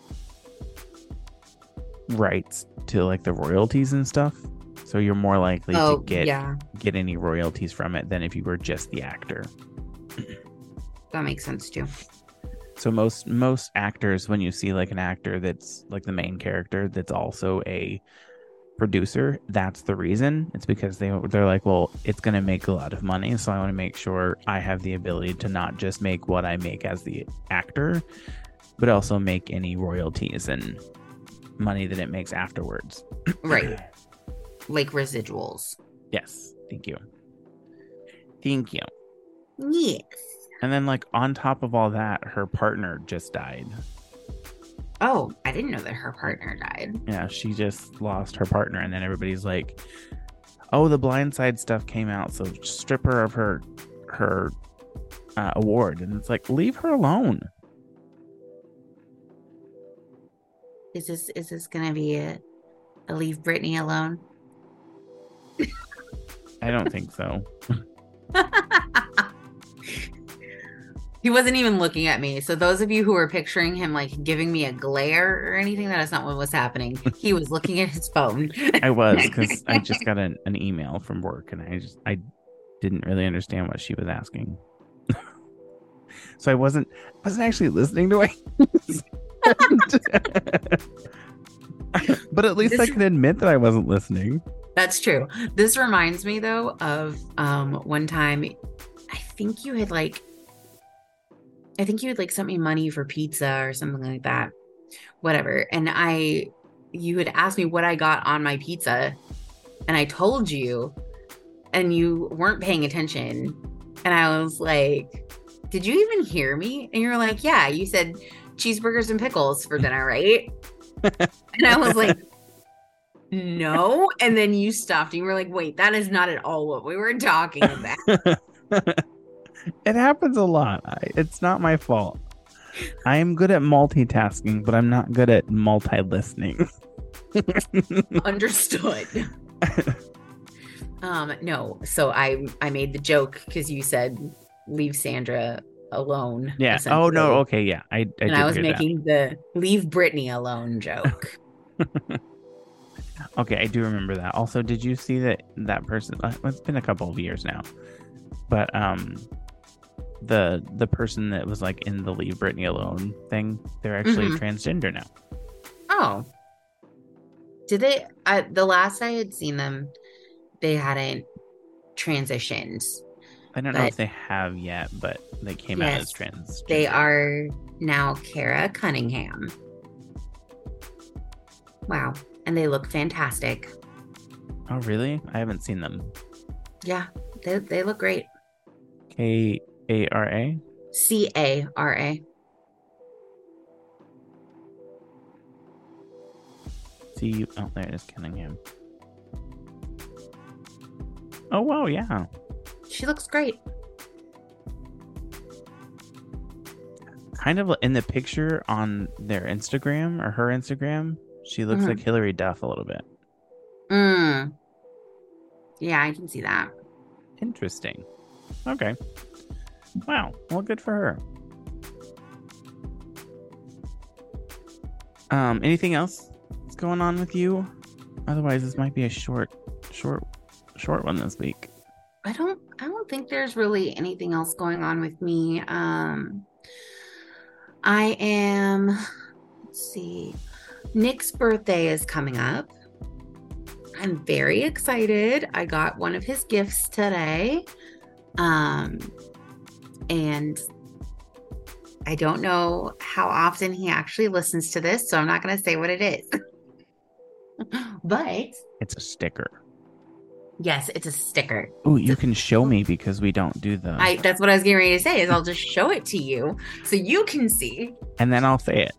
rights to like the royalties and stuff. So you're more likely Oh, to get yeah. get any royalties from it than if you were just the actor. That makes sense too. So most most actors, when you see like an actor that's like the main character that's also a producer, that's the reason. It's because they they're like, well, it's going to make a lot of money, so I want to make sure I have the ability to not just make what I make as the actor, but also make any royalties and money that it makes afterwards. Right. Like residuals. Yes, thank you. Thank you. Yes. And then, like, on top of all that, her partner just died. Oh, I didn't know that her partner died. Yeah, she just lost her partner, and then everybody's like, "Oh, the Blind Side stuff came out, so strip her of her her uh, award." And it's like, leave her alone. Is this is this gonna be a, a leave Britney alone? I don't think so. He wasn't even looking at me. So those of you who are picturing him like giving me a glare or anything, that is not what was happening. He was looking at his phone. I was, because I just got an, an email from work, and I just I didn't really understand what she was asking. So I wasn't wasn't actually listening to it. But at least I This- can admit that I wasn't listening. That's true. This reminds me though of um one time I think you had like I think you had like sent me money for pizza or something like that. Whatever. And I you had asked me what I got on my pizza, and I told you, and you weren't paying attention. And I was like, "Did you even hear me?" And you were like, "Yeah, you said cheeseburgers and pickles for dinner, right?" And I was like, no. And then you stopped and you were like, wait, that is not at all what we were talking about. It happens a lot. I, it's not my fault. I am good at multitasking, but I'm not good at multi-listening. Understood. um, no. So I I made the joke because you said leave Sandra alone. Yeah. Oh no. Okay. Yeah. I. I and did I was hear making the leave Brittany alone joke. Okay, I do remember that. Also, did you see that that person? It's been a couple of years now, but um, the the person that was like in the leave Brittany alone thing, they're actually Mhm. transgender now. Oh, did they? I, the last I had seen them, they hadn't transitioned. I don't know But- if they have yet, but they came out Yes, as trans. They are now Kara Cunningham. Wow, and they look fantastic. Oh, really? I haven't seen them. Yeah, they they look great. K A R A. C A R A. See, oh, there it is, Cunningham. Oh, wow, yeah. She looks great. Kind of in the picture on their Instagram or her Instagram, she looks Mhm. like Hillary Duff a little bit. Mm. Yeah, I can see that. Interesting. Okay. Wow. Well, good for her. Um, anything else that's going on with you? Otherwise, this might be a short, short, short one this week. I don't I don't think there's really anything else going on with me. Um I am let's see. Nick's birthday is coming up. I'm very excited. I got one of his gifts today. Um and I don't know how often he actually listens to this, so I'm not going to say what it is. But It's a sticker. yes, it's a sticker. Oh, you can show me because we don't do the. I that's what I was getting ready to say is I'll just show it to you so you can see. And then I'll say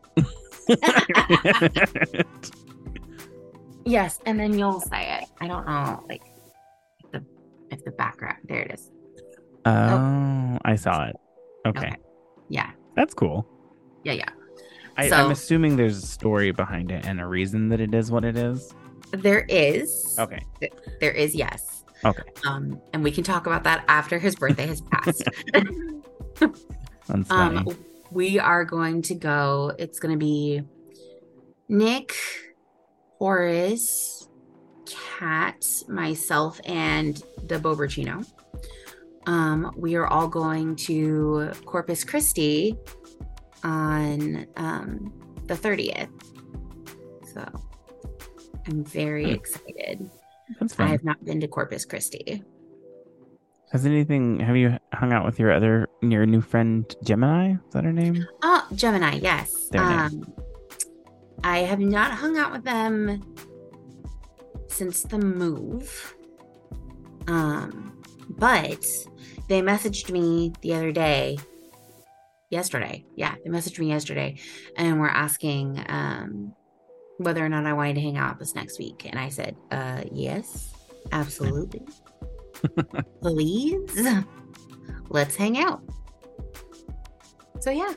it. Yes, and then you'll say it. I don't know, like if the if the background there it is. Oh, I saw it. Okay. Okay. Yeah, That's cool. yeah, yeah. I, So- I'm assuming there's a story behind it and a reason that it is what it is. There is. Okay. There is, yes. Okay. Um, and we can talk about that after his birthday has passed. That's funny. um, we are going to go. It's going to be Nick, Horace, Kat, myself, and the Bobercino. Um, we are all going to Corpus Christi on um, the thirtieth. So I'm very Hmm. excited. That's I fun. have not been to Corpus Christi. Has anything? Have you hung out with your other, your new friend Gemini? Is that her name? Oh, Gemini, yes. Their name. Um, I have not hung out with them since the move. Um, but they messaged me the other day. Yesterday. Yeah, they messaged me yesterday and were asking um whether or not I wanted to hang out with us next week. And I said, uh yes, absolutely. Please. Let's hang out. So yeah.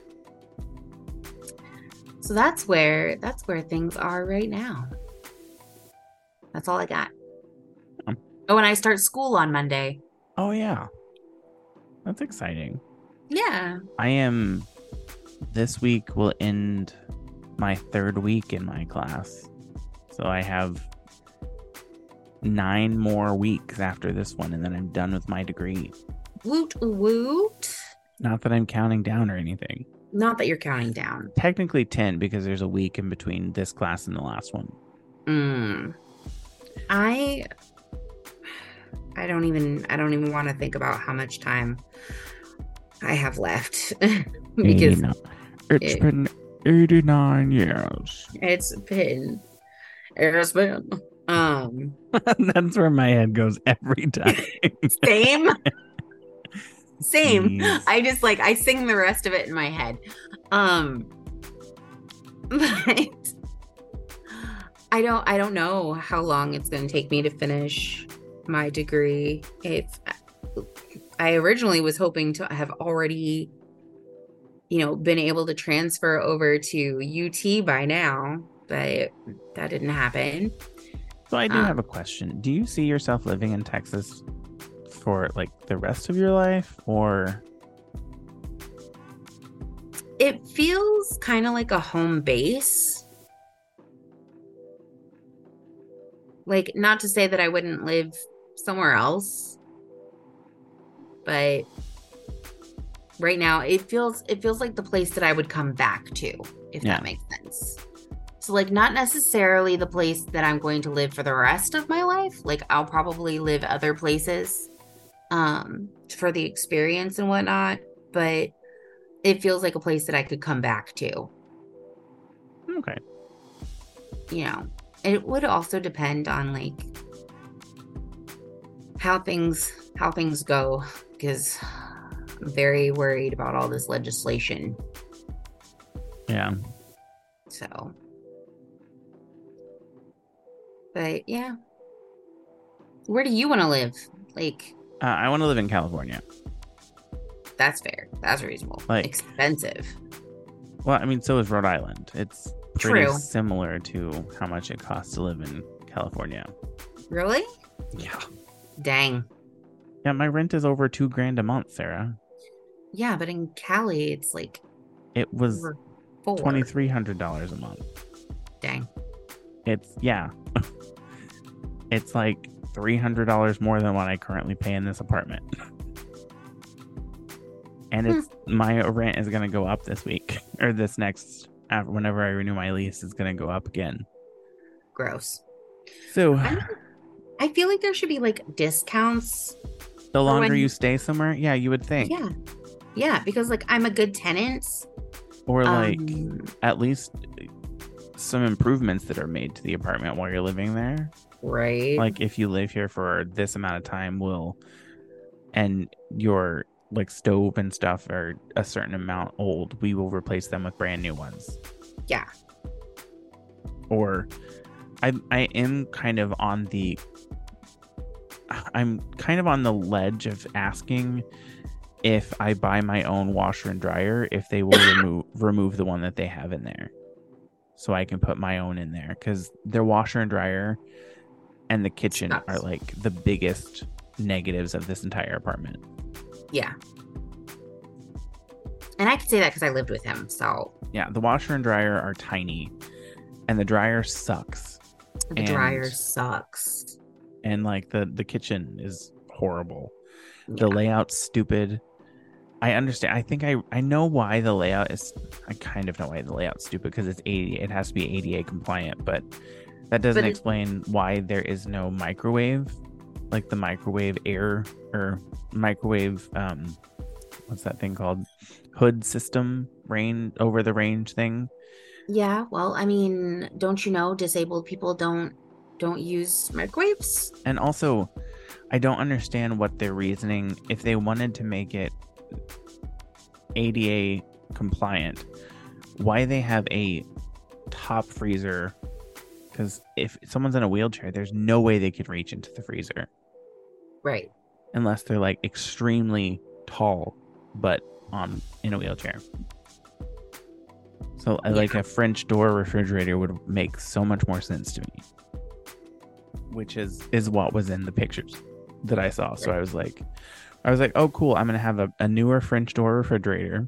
So that's where that's where things are right now. That's all I got. Um. Oh, and I start school on Monday. Oh yeah, that's exciting. Yeah. I am. This week will end my third week in my class, so I have nine more weeks after this one, and then I'm done with my degree. Woot woot. Not that I'm counting down or anything. Not that you're counting down. Technically ten because there's a week in between this class and the last one. Mm. I I don't even I don't even want to think about how much time I have left because eighty-nine. It's it- been eighty-nine years. it's been it's been um That's where my head goes every time. same same. Jeez. I just like I sing the rest of it in my head. Um but I don't I don't know how long it's going to take me to finish my degree. It's I originally was hoping to have already, you know, been able to transfer over to U T by now, but that didn't happen. So I do Um, have a question. Do you see yourself living in Texas for like the rest of your life, or it feels kind of like a home base. Like, not to say that I wouldn't live somewhere else, but right now it feels it feels like the place that I would come back to, if Yeah. that makes sense. So like not necessarily the place that I'm going to live for the rest of my life. Like I'll probably live other places um for the experience and whatnot, but it feels like a place that I could come back to, okay? you know. And it would also depend on like how things how things go, because I'm very worried about all this legislation. Yeah. So, but yeah. Where do you want to live? Like, Uh, I want to live in California. that's fair. That's reasonable. Like- Expensive. Well, I mean, so is Rhode Island. It's pretty True. similar to how much it costs to live in California. Really? Yeah. Dang. Yeah, my rent is over two grand a month, Sarah. Yeah, but in Cali, it's like It was over four. twenty three hundred dollars a month. Dang. It's yeah. It's like three hundred dollars more than what I currently pay in this apartment. And it's my rent is gonna go up this week or this next after whenever I renew my lease, it's gonna go up again. Gross. So I mean, I feel like there should be like discounts. the longer when- you stay somewhere, yeah, you would think. Yeah. Yeah, because like I'm a good tenant. Or like Um, at least some improvements that are made to the apartment while you're living there. right. Like if you live here for this amount of time, will and your like stove and stuff are a certain amount old, we will replace them with brand new ones. Yeah. Or I I am kind of on the I'm kind of on the ledge of asking if I buy my own washer and dryer, if they will remove remove the one that they have in there, so I can put my own in there, because their washer and dryer and the kitchen Sucks. are like the biggest negatives of this entire apartment. Yeah. And I can say that because I lived with him. So Yeah, the washer and dryer are tiny, and the dryer sucks, the And- dryer sucks. and like the the kitchen is horrible. Yeah. The layout's stupid. I understand. I think I I know why the layout is. I kind of know why the layout's stupid, because it's eighty. It has to be A D A compliant, but that doesn't But it- explain why there is no microwave, like the microwave air or microwave. Um, what's that thing called? Hood system, rain over the range thing. Yeah, well, I mean, don't you know disabled people don't don't use microwaves? And also, I don't understand what their reasoning, if they wanted to make it A D A compliant, why they have a top freezer. Because if someone's in a wheelchair, there's no way they could reach into the freezer Right. unless they're like extremely tall, but on in a wheelchair. So I like a French door refrigerator would make so much more sense to me, which is is what was in the pictures that I saw. So I was like, I was like, oh cool, I'm gonna have a, a newer French door refrigerator,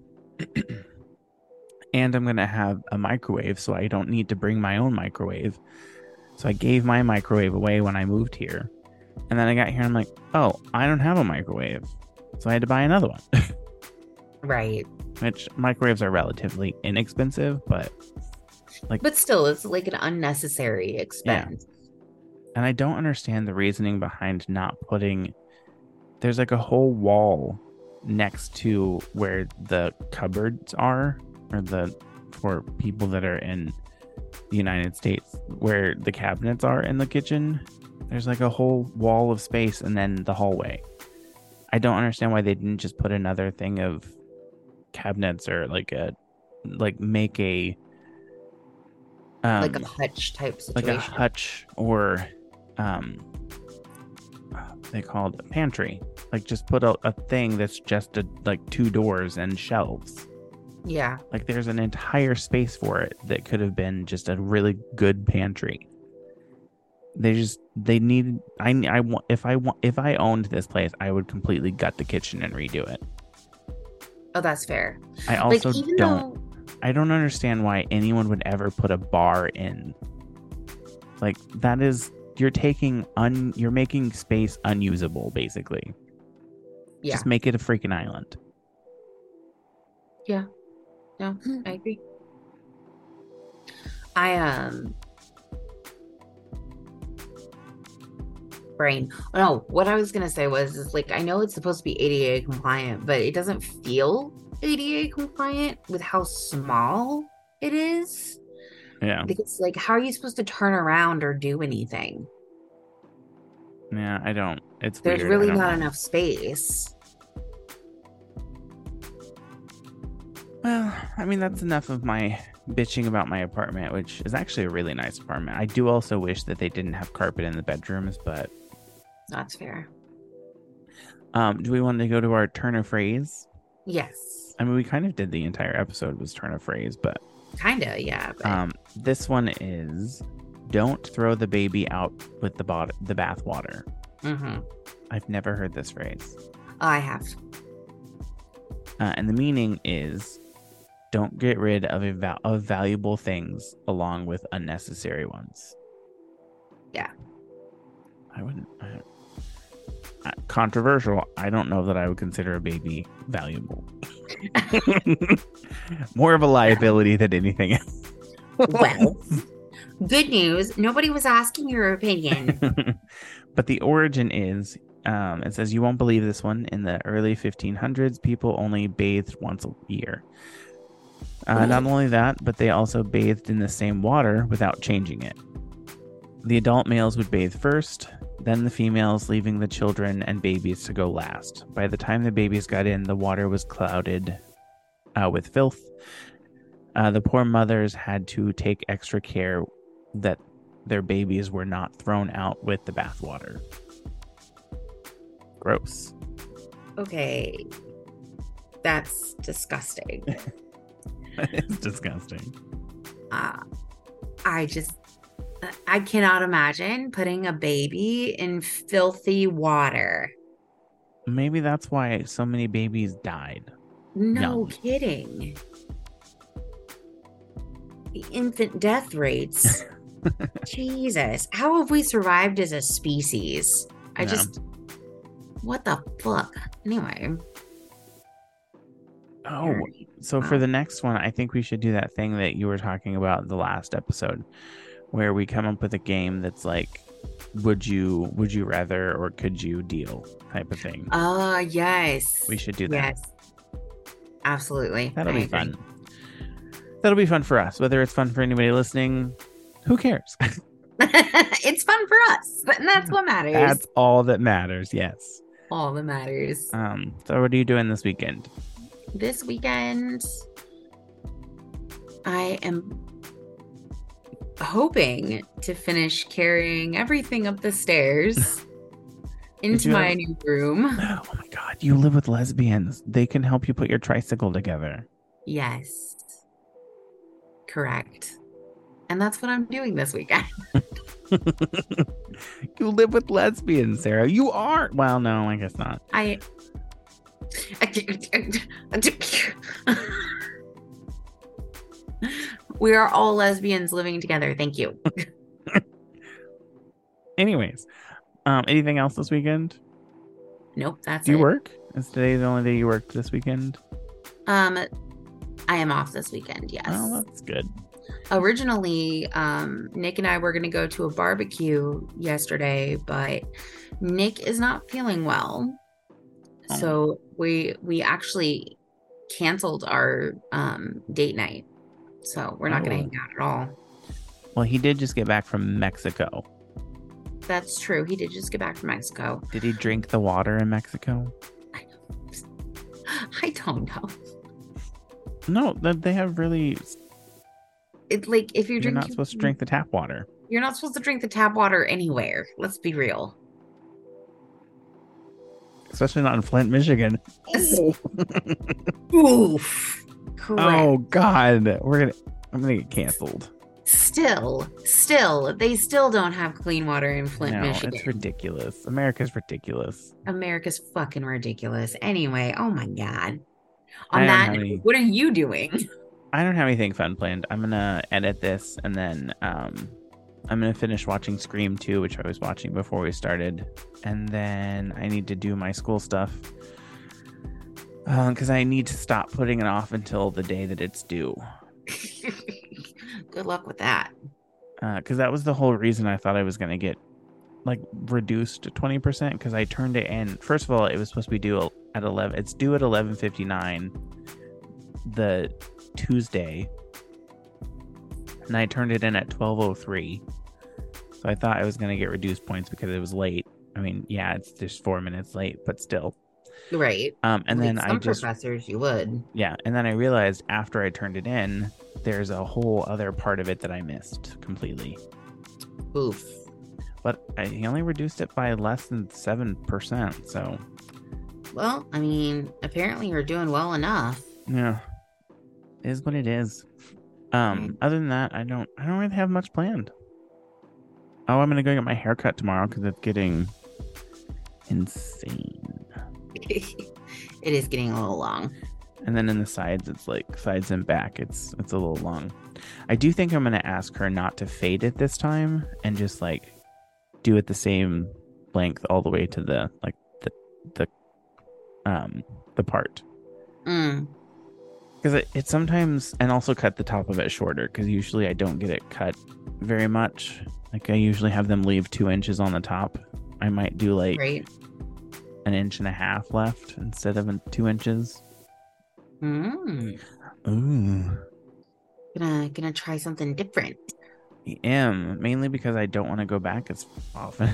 and I'm gonna have a microwave, so I don't need to bring my own microwave. So I gave my microwave away when I moved here, and then I got here and I'm like, oh, I don't have a microwave, so I had to buy another one. Right. Which microwaves are relatively inexpensive, but But still, it's like an unnecessary expense. and I don't understand the reasoning behind not putting. There's like a whole wall next to where the cupboards are, or the for people that are in the United States, where the cabinets are in the kitchen. There's like a whole wall of space, and then the hallway. I don't understand why they didn't just put another thing of cabinets, or like a like make a Um, like a hutch type like situation. a hutch or um, they call it a pantry. Like just put a, a thing that's just a, like two doors and shelves. Yeah. Like there's an entire space for it that could have been just a really good pantry. They just they need I I want if I want if I owned this place, I would completely gut the kitchen and redo it. Oh, that's fair. I also like, even don't though... I don't understand why anyone would ever put a bar in. Like that is you're taking un you're making space unusable basically. Yeah. Just make it a freaking island. Yeah. No, I agree. I um brain. Oh, no, what I was gonna say was is like I know it's supposed to be A D A compliant, but it doesn't feel A D A compliant with how small it is. Yeah. Because like how are you supposed to turn around or do anything? Yeah, I don't. It's There's weird. really I don't not know. enough space. Well, I mean, that's enough of my bitching about my apartment, which is actually a really nice apartment. I do also wish that they didn't have carpet in the bedrooms, but That's fair. um, do we want to go to our turn of phrase? Yes. I mean, we kind of did the entire episode was turn of phrase, but Kinda, yeah. But... um, this one is don't throw the baby out with the bot- the bath water. mm-hmm. I've never heard this phrase. I have. Uh, and the meaning is don't get rid of, a val- of valuable things along with unnecessary ones. Yeah. I wouldn't. I, uh, controversial. I don't know that I would consider a baby valuable. More of a liability than anything else. Well, good news. Nobody was asking your opinion. But the origin is, um, it says, you won't believe this one. In the early fifteen hundreds, people only bathed once a year. Uh, not only that, but they also bathed in the same water without changing it. The adult males would bathe first, then the females, leaving the children and babies to go last. By the time the babies got in, the water was clouded uh, with filth. Uh, the poor mothers had to take extra care that their babies were not thrown out with the bathwater. Gross. Okay. That's disgusting. It's disgusting. Uh, I just, I cannot imagine putting a baby in filthy water. Maybe that's why so many babies died. No Young. kidding. The infant death rates. Jesus. How have we survived as a species? I Yeah. just, what the fuck? Anyway. Oh, so for the next one, I think we should do that thing that you were talking about in the last episode, where we come up with a game that's like, would you would you rather or could you deal type of thing. Uh, yes. We should do that. Yes. Absolutely. That'll I be agree. fun. That'll be fun for us. Whether it's fun for anybody listening, who cares? It's fun for us, and that's what matters. That's all that matters. Yes. all that matters. Um. So what are you doing this weekend? This weekend, I am hoping to finish carrying everything up the stairs into you my have- new room. Oh my God! You live with lesbians. They can help you put your tricycle together. Yes. Correct. And that's what I'm doing this weekend. You live with lesbians, Sarah. You are. Well, no, I guess not. I. We are all lesbians living together. Thank you. Anyways, um, anything else this weekend? Nope, that's Do you it. work? Is today the only day you worked this weekend? Um, I am off this weekend. Yes. Oh, that's good. Originally, um, Nick and I were going to go to a barbecue yesterday, but Nick is not feeling well. Oh. So we we actually canceled our um, date night. So we're not Oh. going to hang out at all. Well, he did just get back from Mexico. That's true. He did just get back from Mexico. Did he drink the water in Mexico? I don't know. No, th- they have really. It like if you're, You're drinking, not supposed to drink the tap water. You're not supposed to drink the tap water anywhere. Let's be real. Especially not in Flint, Michigan. Oof. Correct. Oh God, we're gonna. I'm gonna get canceled. Still, still, they still don't have clean water in Flint, No, Michigan. it's ridiculous. America's ridiculous. America's fucking ridiculous. Anyway, oh my God. I On don't that, have any- what are you doing? I don't have anything fun planned. I'm gonna edit this and then um, I'm gonna finish watching Scream two, which I was watching before we started, and then I need to do my school stuff because uh, I need to stop putting it off until the day that it's due. Good luck with that. Because uh, that was the whole reason I thought I was gonna get like reduced to twenty percent because I turned it in. First of all, it was supposed to be due at eleven. It's due at eleven fifty-nine the Tuesday, and I turned it in at twelve oh three. So I thought I was gonna get reduced points because it was late. I mean, yeah, it's just four minutes late, but still. Right. Um, and Like then some I just professors you would. yeah, and then I realized after I turned it in, there's a whole other part of it that I missed completely. Oof. But I, he only reduced it by less than seven percent. So Well, I mean, apparently you're doing well enough. yeah, it is what it is. Um, other than that, I don't, I don't really have much planned. Oh, I'm gonna go get my hair cut tomorrow because it's getting insane. It is getting a little long. And then in the sides, it's like sides and back. It's it's a little long. I do think I'm gonna ask her not to fade it this time and just like do it the same length all the way to the like the the um the part. Mm. Because it, it sometimes, and also cut the top of it shorter because usually I don't get it cut very much. Like I usually have them leave two inches on the top. I might do like Right. an inch and a half left instead of two inches. Mm. Ooh. Gonna gonna try something different. I am, mainly because I don't want to go back as often.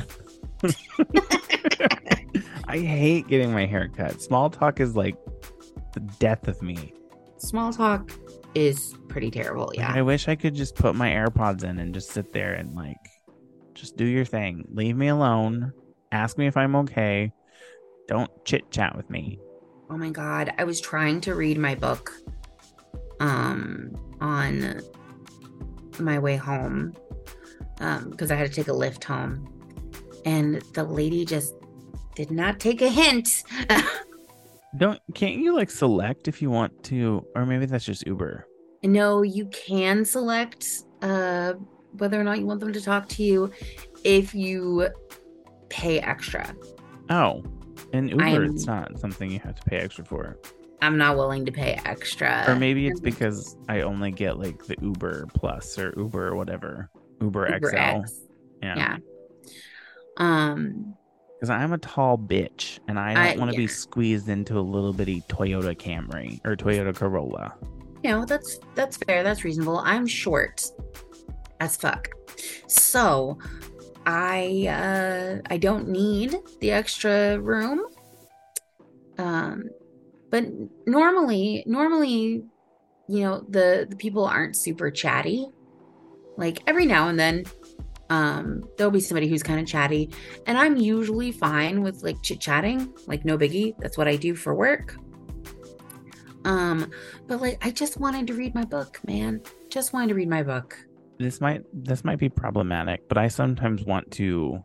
I hate getting my hair cut. Small talk is like the death of me. Small talk is pretty terrible. Like, Yeah. I wish I could just put my AirPods in and just sit there and like just do your thing. Leave me alone. Ask me if I'm okay. Don't chit chat with me. Oh my God. I was trying to read my book um on my way home um because I had to take a lift home, and the lady just did not take a hint. Don't can't you like select if you want to, or maybe that's just Uber. No, you can select uh whether or not you want them to talk to you if you pay extra. Oh, and Uber, I'm- it's not something you have to pay extra for. I'm not willing to pay extra. Or maybe it's because I only get like the Uber Plus or Uber or whatever. Uber, Uber X L. X. Yeah. Yeah. Um Because I'm a tall bitch and I don't I- want to be yeah. squeezed into a little bitty Toyota Camry or Toyota Corolla. you know, that's that's fair, that's reasonable. I'm short as fuck. So I uh I don't need the extra room. Um but normally normally you know the the people aren't super chatty. Like every now and then um there'll be somebody who's kind of chatty, and I'm usually fine with like chit-chatting, like no biggie. That's what I do for work. Um but like I just wanted to read my book, man. Just wanted to read my book. This might this might be problematic, but I sometimes want to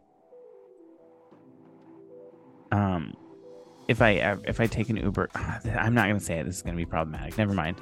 um if I if I take an Uber, I'm not going to say it. This is going to be problematic. Never mind.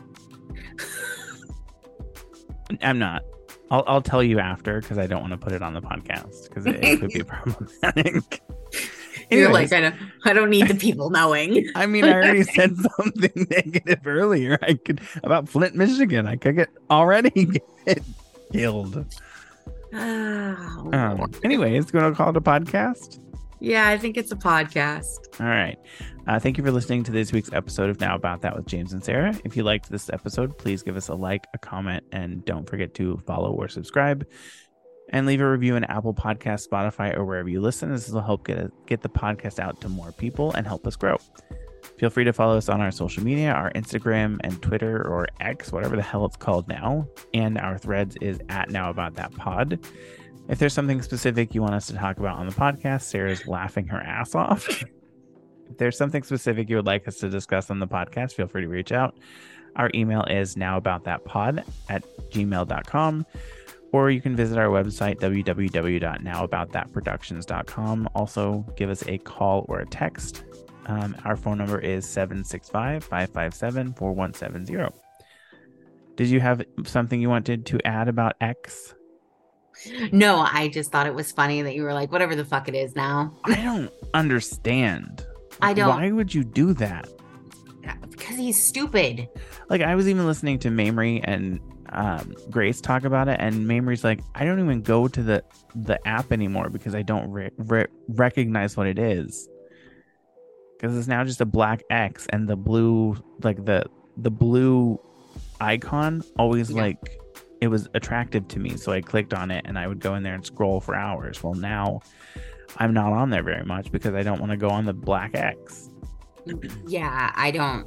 I'm not. I'll I'll tell you after because I don't want to put it on the podcast because it, it could be problematic. You're Anyways, like, I don't, I don't need the people knowing. I mean, I already said something negative earlier. I could about Flint, Michigan. I could get already get killed. Oh, Um, Lord. anyways, going to call it a podcast. Yeah, I think it's a podcast. All right. Uh, thank you for listening to this week's episode of Now About That with James and Sarah. If you liked this episode, please give us a like, a comment, and don't forget to follow or subscribe. And leave a review in Apple Podcasts, Spotify, or wherever you listen. This will help get, a, get the podcast out to more people and help us grow. Feel free to follow us on our social media, our Instagram and Twitter or X, whatever the hell it's called now. And our threads is at Now About That Pod. If there's something specific you want us to talk about on the podcast, Sarah's laughing her ass off. If there's something specific you would like us to discuss on the podcast, feel free to reach out. Our email is nowaboutthatpod at gmail dot com. Or you can visit our website, w w w dot now about that productions dot com. Also, give us a call or a text. Um, our phone number is seven six five, five five seven, four one seven zero. Did you have something you wanted to add about X? No, I just thought it was funny that you were like, whatever the fuck it is now. I don't understand. I don't. Why would you do that? Because he's stupid. Like, I was even listening to Mamrie and um, Grace talk about it, and Mamrie's like, I don't even go to the, the app anymore because I don't re- re- recognize what it is. Because it's now just a black X, and the blue, like the the blue icon always yeah. like it was attractive to me, so I clicked on it and I would go in there and scroll for hours. Well, now I'm not on there very much because I don't want to go on the black X. Yeah, I don't.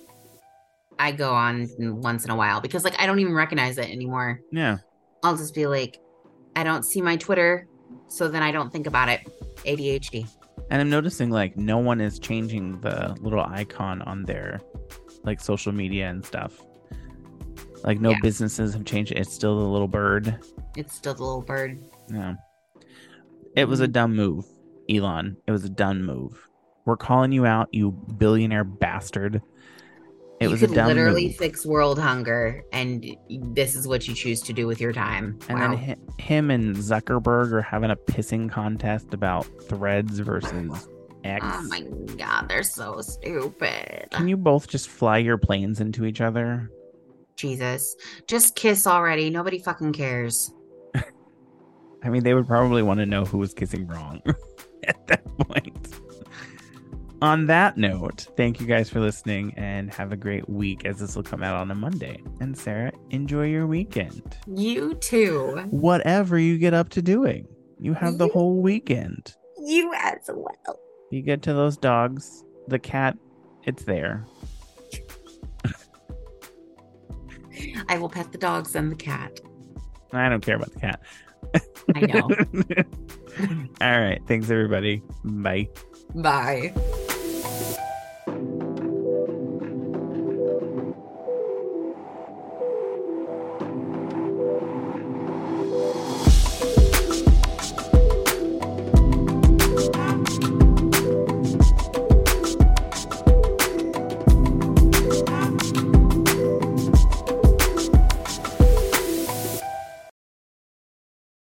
I go on once in a while because like I don't even recognize it anymore. Yeah, I'll just be like, I don't see my Twitter, so then I don't think about it. A D H D. And I'm noticing like no one is changing the little icon on their like social media and stuff. Like no yeah. businesses have changed it. It's still the little bird. It's still the little bird. Yeah. It was a dumb move, Elon. It was a dumb move. We're calling you out, you billionaire bastard. It you was could a dumb literally move. fix world hunger, and this is what you choose to do with your time. And wow. then hi- him and Zuckerberg are having a pissing contest about Threads versus X. Oh my god, they're so stupid. Can you both just fly your planes into each other? Jesus. Just kiss already. Nobody fucking cares. I mean, they would probably want to know who was kissing wrong at that point. On that note, thank you guys for listening and have a great week, as this will come out on a Monday. And Sarah, enjoy your weekend. You too. Whatever you get up to doing. You have the you, whole weekend. You as well. You get to those dogs. The cat, it's there. I will pet the dogs and the cat. I don't care about the cat. I know. All right. Thanks, everybody. Bye. Bye.